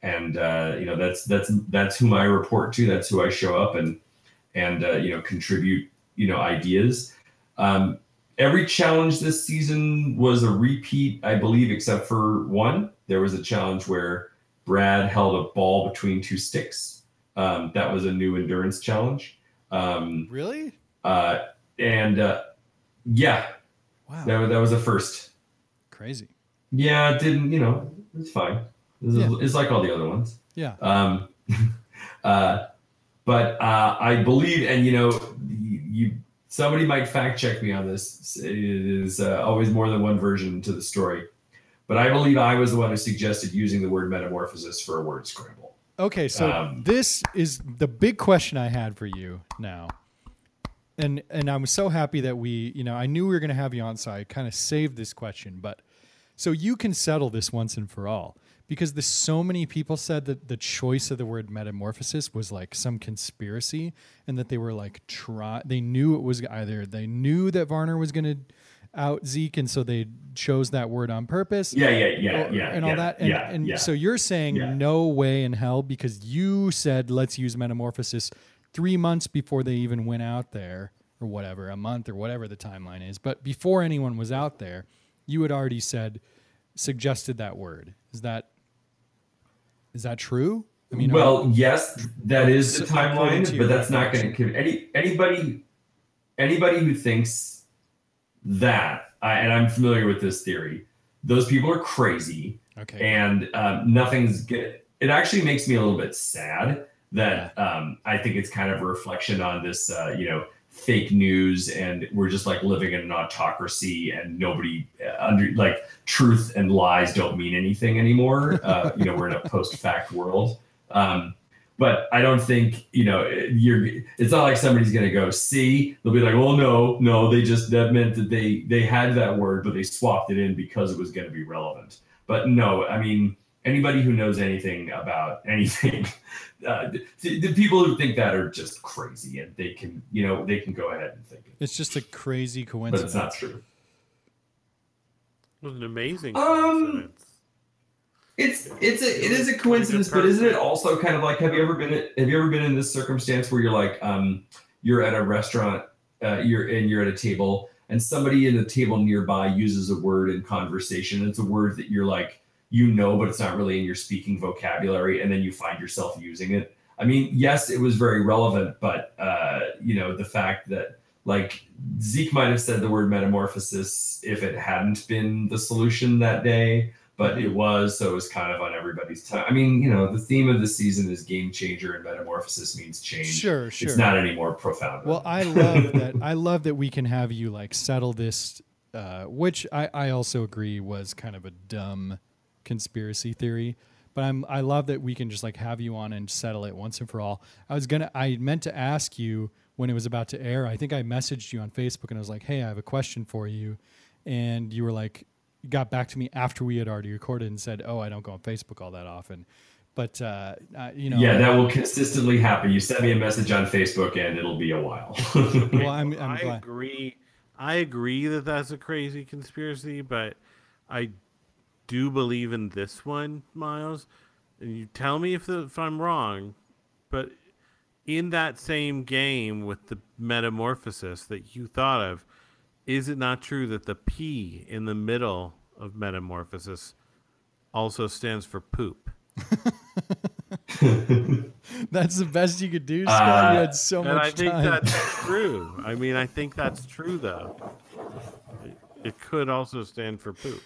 that's whom I report to. That's who I show up and contribute ideas. Every challenge this season was a repeat, I believe, except for one. There was a challenge where Brad held a ball between two sticks. That was a new endurance challenge. Really? Yeah. Wow. That was a first. Crazy. Yeah, it didn't, it's fine. It's like all the other ones. Yeah. But I believe, and somebody might fact check me on this. It is always more than one version to the story. But I believe I was the one who suggested using the word metamorphosis for a word scramble. Okay, so this is the big question I had for you now. And I'm so happy that I knew we were going to have you on, so I kind of saved this question. But so you can settle this once and for all. Because so many people said that the choice of the word metamorphosis was like some conspiracy, and that they were like they knew it was they knew that Varner was going to out Zeke, and so they chose that word on purpose. Yeah. And all that. And so you're saying no way in hell, because you said let's use metamorphosis 3 months before they even went out there, or whatever, a month or whatever the timeline is. But before anyone was out there, you had already suggested that word. Is that true? I mean, yes, that is the timeline, but that's not going to give anybody who thinks that, and I'm familiar with this theory, those people are crazy. Okay. And nothing's good. It actually makes me a little bit sad that I think it's kind of a reflection on this, fake news, and we're just like living in an autocracy, and nobody truth and lies don't mean anything anymore. We're in a post-fact world. But I don't think, it's not like somebody's going to go, see, they'll be like, well, no, that meant that they had that word, but they swapped it in because it was going to be relevant. But no, I mean, anybody who knows anything about anything, the people who think that are just crazy, and they can go ahead and think it. It's just a crazy coincidence. But it's not true. It was an amazing coincidence. It is a coincidence, but isn't it also kind of like, have you ever been in this circumstance where you're like, you're at a restaurant, you're at a table, and somebody in the table nearby uses a word in conversation. It's a word that you're like, but it's not really in your speaking vocabulary, and then you find yourself using it. I mean, yes, it was very relevant, but the fact that like Zeke might have said the word metamorphosis if it hadn't been the solution that day. But it was, so it was kind of on everybody's time. I mean, the theme of the season is game changer, and metamorphosis means change. Sure. It's not any more profound. Well, I love that. I love that we can have you like settle this, which I also agree was kind of a dumb conspiracy theory. But I love that we can just like have you on and settle it once and for all. I meant to ask you when it was about to air. I think I messaged you on Facebook and I was like, hey, I have a question for you, and you were like, got back to me after we had already recorded and said, oh, I don't go on Facebook all that often. But, Yeah, that will consistently happen. You send me a message on Facebook and it'll be a while. Well, I'm I glad. agree. I agree that that's a crazy conspiracy, but I do believe in this one, Miles. And you tell me if I'm wrong, but in that same game with the metamorphosis that you thought of, is it not true that the P in the middle of metamorphosis also stands for poop? That's the best you could do, Scott. You had so much time. I think that's true. I mean, I think that's true, though. It could also stand for poop.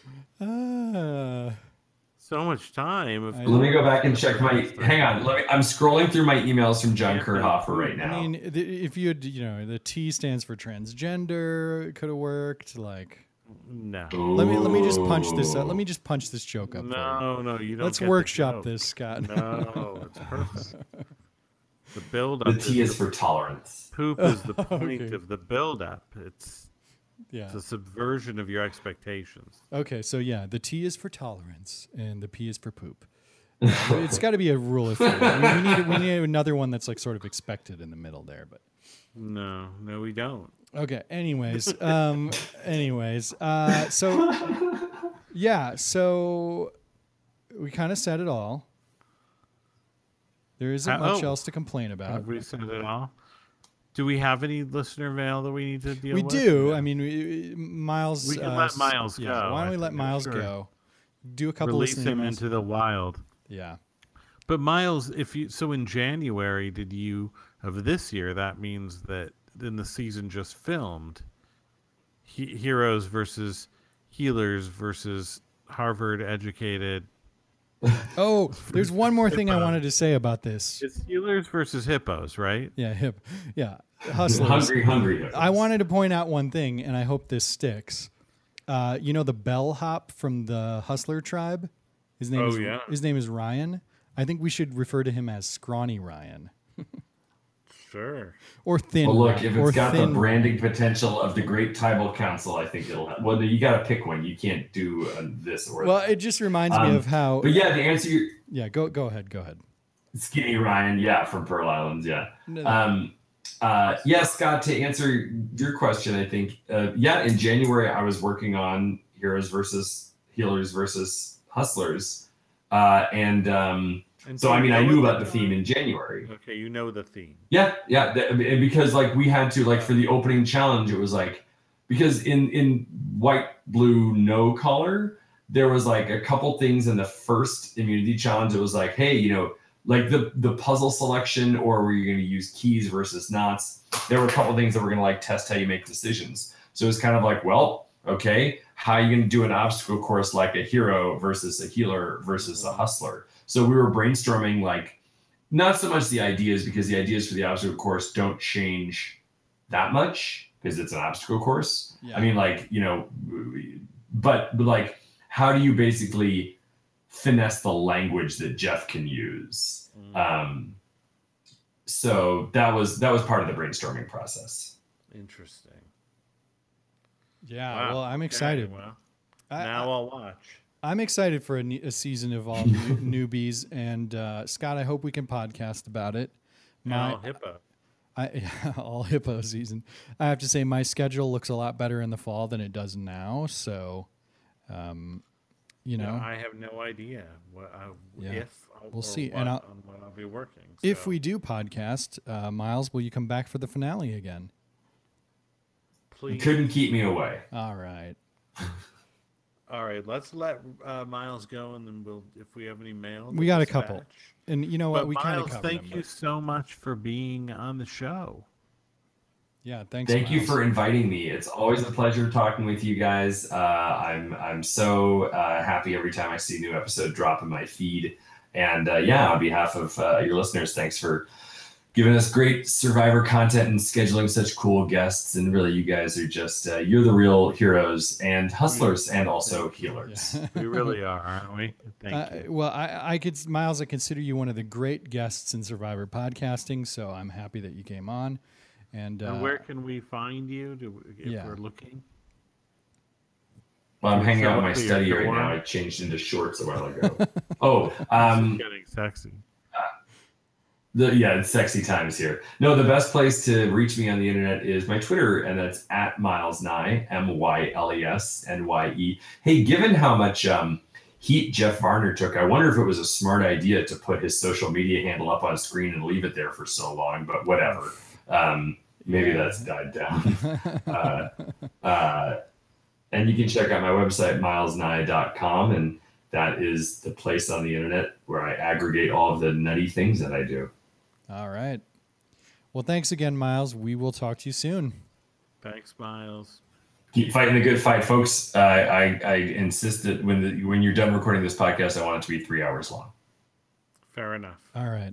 So much time. Let me go back and check hang on. I'm scrolling through my emails from John Kurthoffer right now. I mean, if you had, the T stands for transgender, it could have worked. Like, no. Let me just punch this up. Let me just punch this joke up. No, you don't. Let's workshop this, Scott. No, it's perfect. The build-up. The T is for tolerance. Poop is the point of the build-up. It's a subversion of your expectations. Okay, so the T is for tolerance and the P is for poop. It's got to be a rule of three. We need another one that's like sort of expected in the middle there, but no, we don't. Okay. Anyways, so we kind of said it all. There isn't much else to complain about. Have we said it all? Do we have any listener mail that we need to deal with? We do. I mean, Miles. We can let Miles go. Why don't we let Miles go? Do a couple. Release him into the wild. Yeah. But Miles, so in January of this year, that means that in the season just filmed, heroes versus healers versus Harvard educated. Oh, there's one more thing I wanted to say about this. It's healers versus hippos, right? Yeah, hustlers. Hungry. I wanted to point out one thing, and I hope this sticks. The bellhop from the Hustler tribe? His name is Ryan. I think we should refer to him as Scrawny Ryan. Sure. Or Thin. Well, look, if it's got the branding potential of the Great Tribal Council, I think it'll. Well, you got to pick one. You can't do this or. Well, it just reminds me of how. But yeah, to answer your. Yeah, go ahead. Skinny Ryan, from Pearl Islands, Scott, to answer your question, I think, in January I was working on Heroes versus Healers versus Hustlers, so I knew about the theme in January. Okay, you know the theme. Yeah, because we had to for the opening challenge, it was because in white, blue, no collar, there was a couple things in the first immunity challenge. It was hey, the puzzle selection, or were you going to use keys versus knots? There were a couple things that were going to test how you make decisions. So it's kind of okay, how are you going to do an obstacle course like a hero versus a healer versus a hustler? So we were brainstorming not so much the ideas, because the ideas for the obstacle course don't change that much because it's an obstacle course. Yeah. I mean, but how do you basically finesse the language that Jeff can use? So that was part of the brainstorming process. Interesting. Yeah, Wow. well, I'm excited. Well, now I'll watch. I'm excited for a season of all newbies, and Scott, I hope we can podcast about it. All hippo. All hippo season. I have to say, my schedule looks a lot better in the fall than it does now. So, I have no idea we'll see. On what I'll be working. So. If we do podcast, Miles, will you come back for the finale again? Please. You couldn't keep me away. All right. All right, let's let Miles go, and then if we have any mail, we got a couple. And you know what? We kind of Miles, covered thank you so much for being on the show. Yeah, thanks. Thank Miles. you for inviting me. It's always a pleasure talking with you guys. I'm so happy every time I see a new episode drop in my feed. And on behalf of your listeners, thanks for giving us great Survivor content and scheduling such cool guests. And really, you guys are just, you're the real heroes and hustlers and also healers. Yeah. We really are, aren't we? Thank you. Well, Miles, I consider you one of the great guests in Survivor podcasting, so I'm happy that you came on. And where can we find you if we're looking? Well, I'm hanging out in my study right now. I changed into shorts a while ago. Getting sexy. It's sexy times here. No, the best place to reach me on the internet is my Twitter, and that's @MilesNye, MylesNye. Hey, given how much heat Jeff Varner took, I wonder if it was a smart idea to put his social media handle up on screen and leave it there for so long, but whatever. Maybe that's died down. And you can check out my website, milesnye.com, and that is the place on the internet where I aggregate all of the nutty things that I do. All right. Well, thanks again, Miles. We will talk to you soon. Thanks, Miles. Keep fighting the good fight, folks. I insist that when you're done recording this podcast, I want it to be 3 hours long. Fair enough. All right.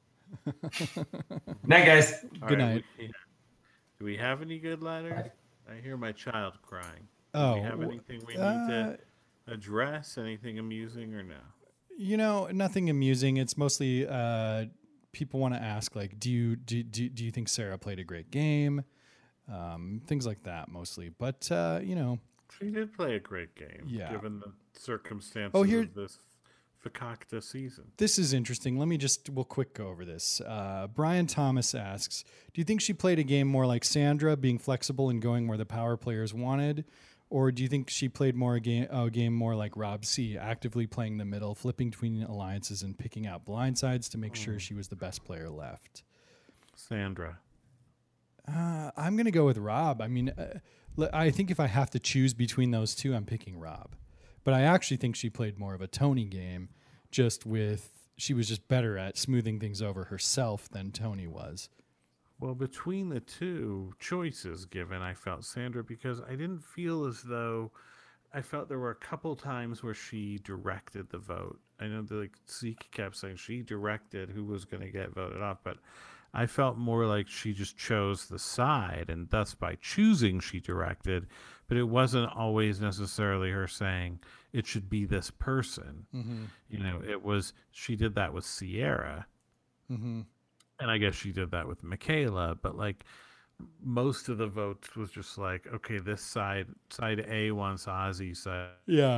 Night, guys. Good night. Do we have any good letters? I hear my child crying. Do we have anything we need to address? Anything amusing or no? Nothing amusing. It's mostly people want to ask, like, do you think Sarah played a great game? Things like that mostly. But she did play a great game. Yeah. Given the circumstances of this Fakakta season. This is interesting. We'll quick go over this. Brian Thomas asks, do you think she played a game more like Sandra, being flexible and going where the power players wanted? Or do you think she played a game more like Rob C, actively playing the middle, flipping between alliances and picking out blind sides to make sure she was the best player left? Sandra. I'm going to go with Rob. I mean, I think if I have to choose between those two, I'm picking Rob. But I actually think she played more of a Tony game, she was just better at smoothing things over herself than Tony was. Well, between the two choices given, I felt Sandra, because I didn't feel as though I felt there were a couple times where she directed the vote. I know that Zeke kept saying she directed who was going to get voted off, but I felt more like she just chose the side, and thus by choosing she directed, but it wasn't always necessarily her saying it should be this person. Mm-hmm. It was, she did that with Sierra. Mm-hmm. And I guess she did that with Michaela, but most of the votes was just like, okay, this side A wants Ozzy, side. Yeah.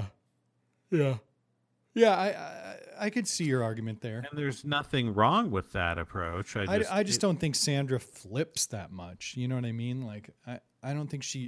I could see your argument there. And there's nothing wrong with that approach. I just don't think Sandra flips that much. You know what I mean? I don't think she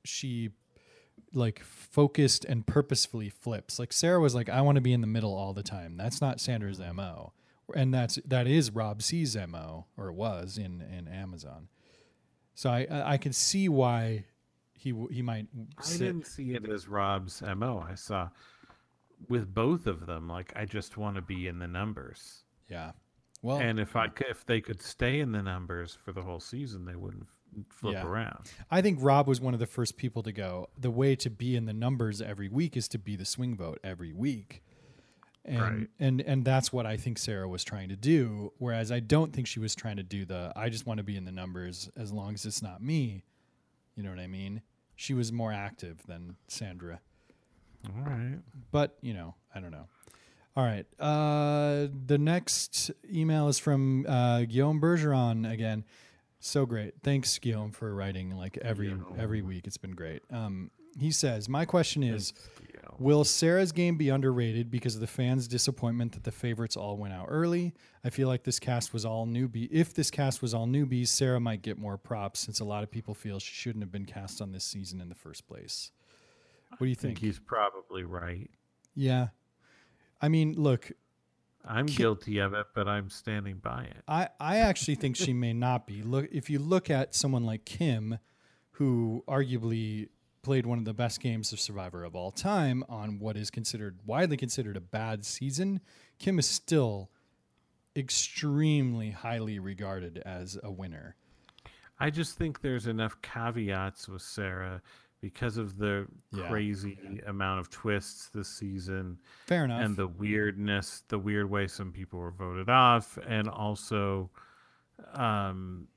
focused and purposefully flips. Like Sarah was like, I want to be in the middle all the time. That's not Sandra's MO. And that is Rob C's MO, or was in Amazon. So I can see why he might. I didn't see it as Rob's MO. I saw with both of them, I just want to be in the numbers. Yeah. Well, and if they could stay in the numbers for the whole season, they wouldn't flip around. I think Rob was one of the first people to go, the way to be in the numbers every week is to be the swing vote every week. And, right. and that's what I think Sarah was trying to do. Whereas I don't think she was trying to do I just want to be in the numbers as long as it's not me. You know what I mean? She was more active than Sandra. All right. But, I don't know. All right. The next email is from Guillaume Bergeron again. So great. Thanks, Guillaume, for writing like every week. It's been great. He says, my question is, will Sarah's game be underrated because of the fans' disappointment that the favorites all went out early? I feel like this cast was all newbie. If this cast was all newbies, Sarah might get more props since a lot of people feel she shouldn't have been cast on this season in the first place. What do you think? I think he's probably right. Yeah. I mean, look. I'm guilty of it, but I'm standing by it. I actually think she may not be. Look, if you look at someone like Kim, who arguably played one of the best games of Survivor of all time on what is widely considered a bad season, Kim is still extremely highly regarded as a winner. I just think there's enough caveats with Sarah because of the crazy amount of twists this season. Fair enough. And the weirdness, the weird way some people were voted off. And also, I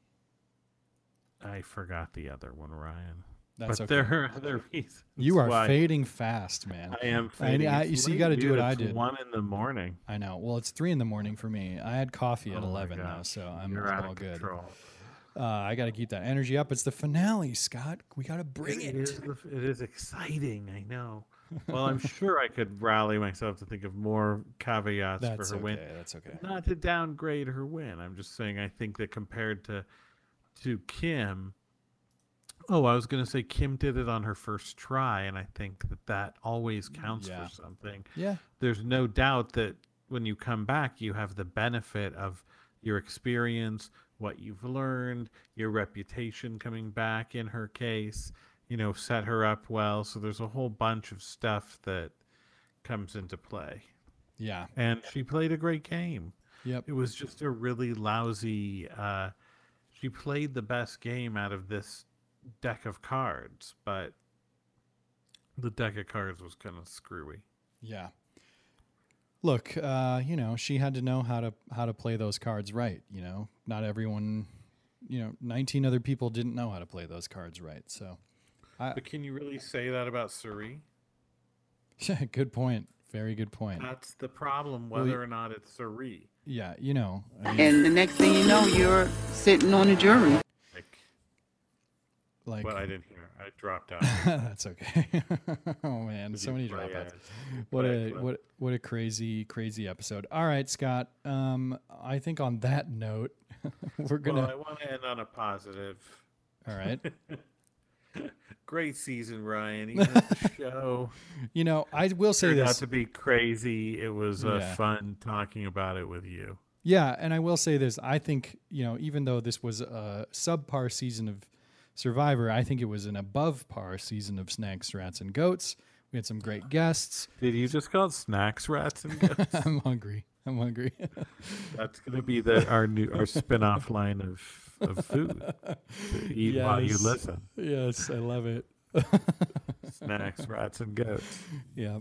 forgot the other one, Ryan. That's but okay. There are other reasons. You are fading fast, man. I am fading. You see, you got to do what I did. 1 a.m. I know. Well, it's 3 a.m. for me. I had coffee at 11 though, so I'm all good. Control. I got to keep that energy up. It's the finale, Scott. We got to bring it. It is exciting. I know. Well, I'm sure I could rally myself to think of more caveats for her win. That's okay. Not to downgrade her win. I'm just saying I think that compared to Kim. Oh, I was going to say Kim did it on her first try, and I think that always counts for something. Yeah. There's no doubt that when you come back, you have the benefit of your experience, what you've learned, your reputation coming back in her case, set her up well. So there's a whole bunch of stuff that comes into play. Yeah. And she played a great game. Yep. It was just a really lousy, she played the best game out of this deck of cards, but the deck of cards was kind of screwy. Yeah. Look, she had to know how to play those cards right. Not everyone, 19 other people didn't know how to play those cards right. So, but can you really say that about Suri? Good point. Very good point. That's the problem, whether or not it's Suri. Yeah, and the next thing you know, you're sitting on a jury. Like what I didn't hear. I dropped out. That's okay. Oh man, so many dropouts. What a crazy episode. All right, Scott. I think on that note, we're gonna. Well, I want to end on a positive. All right. Great season, Ryan. Even the show. I will say this. Not to be crazy. It was fun talking about it with you. Yeah, and I will say this. I think even though this was a subpar season of Survivor, I think it was an above par season of Snacks, Rats, and Goats. We had some great guests. Did you just call it Snacks, Rats, and Goats? I'm hungry. That's going to be our spin-off line of food to eat while you listen. Yes, I love it. Snacks, Rats, and Goats. Yeah.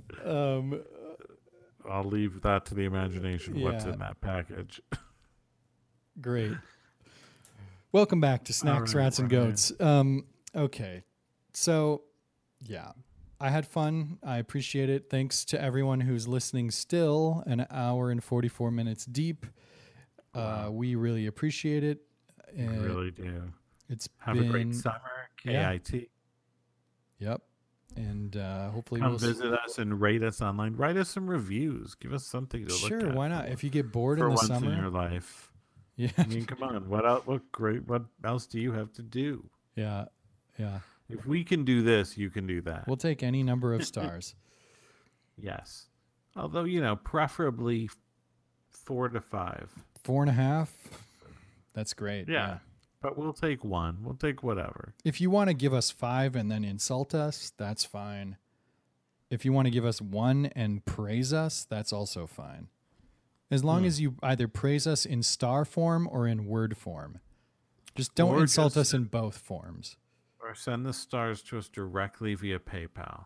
I'll leave that to the imagination. What's in that package? Great. Welcome back to Snacks, Rats, and Goats. Okay. So, yeah. I had fun. I appreciate it. Thanks to everyone who's listening still an hour and 44 minutes deep. We really appreciate it. We really do. Have been a great summer, KIT. Yep. And hopefully come visit us and rate us online. Write us some reviews. Give us something to look at. Sure, why not? If you get bored in the summer. For once in your life. Yeah. I mean, come on. What else do you have to do? Yeah. If we can do this, you can do that. We'll take any number of stars. Yes. Although, preferably 4 to 5. 4.5. That's great. Yeah. But we'll take 1. We'll take whatever. If you want to give us 5 and then insult us, that's fine. If you want to give us 1 and praise us, that's also fine. As long as you either praise us in star form or in word form. Just don't insult us in both forms. Or send the stars to us directly via PayPal.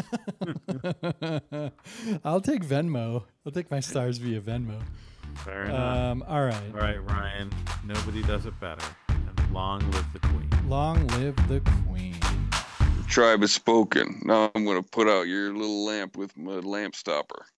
I'll take Venmo. I'll take my stars via Venmo. Fair enough. All right. All right, Ryan. Nobody does it better. And long live the Queen. Long live the Queen. The tribe has spoken. Now I'm going to put out your little lamp with my lamp stopper.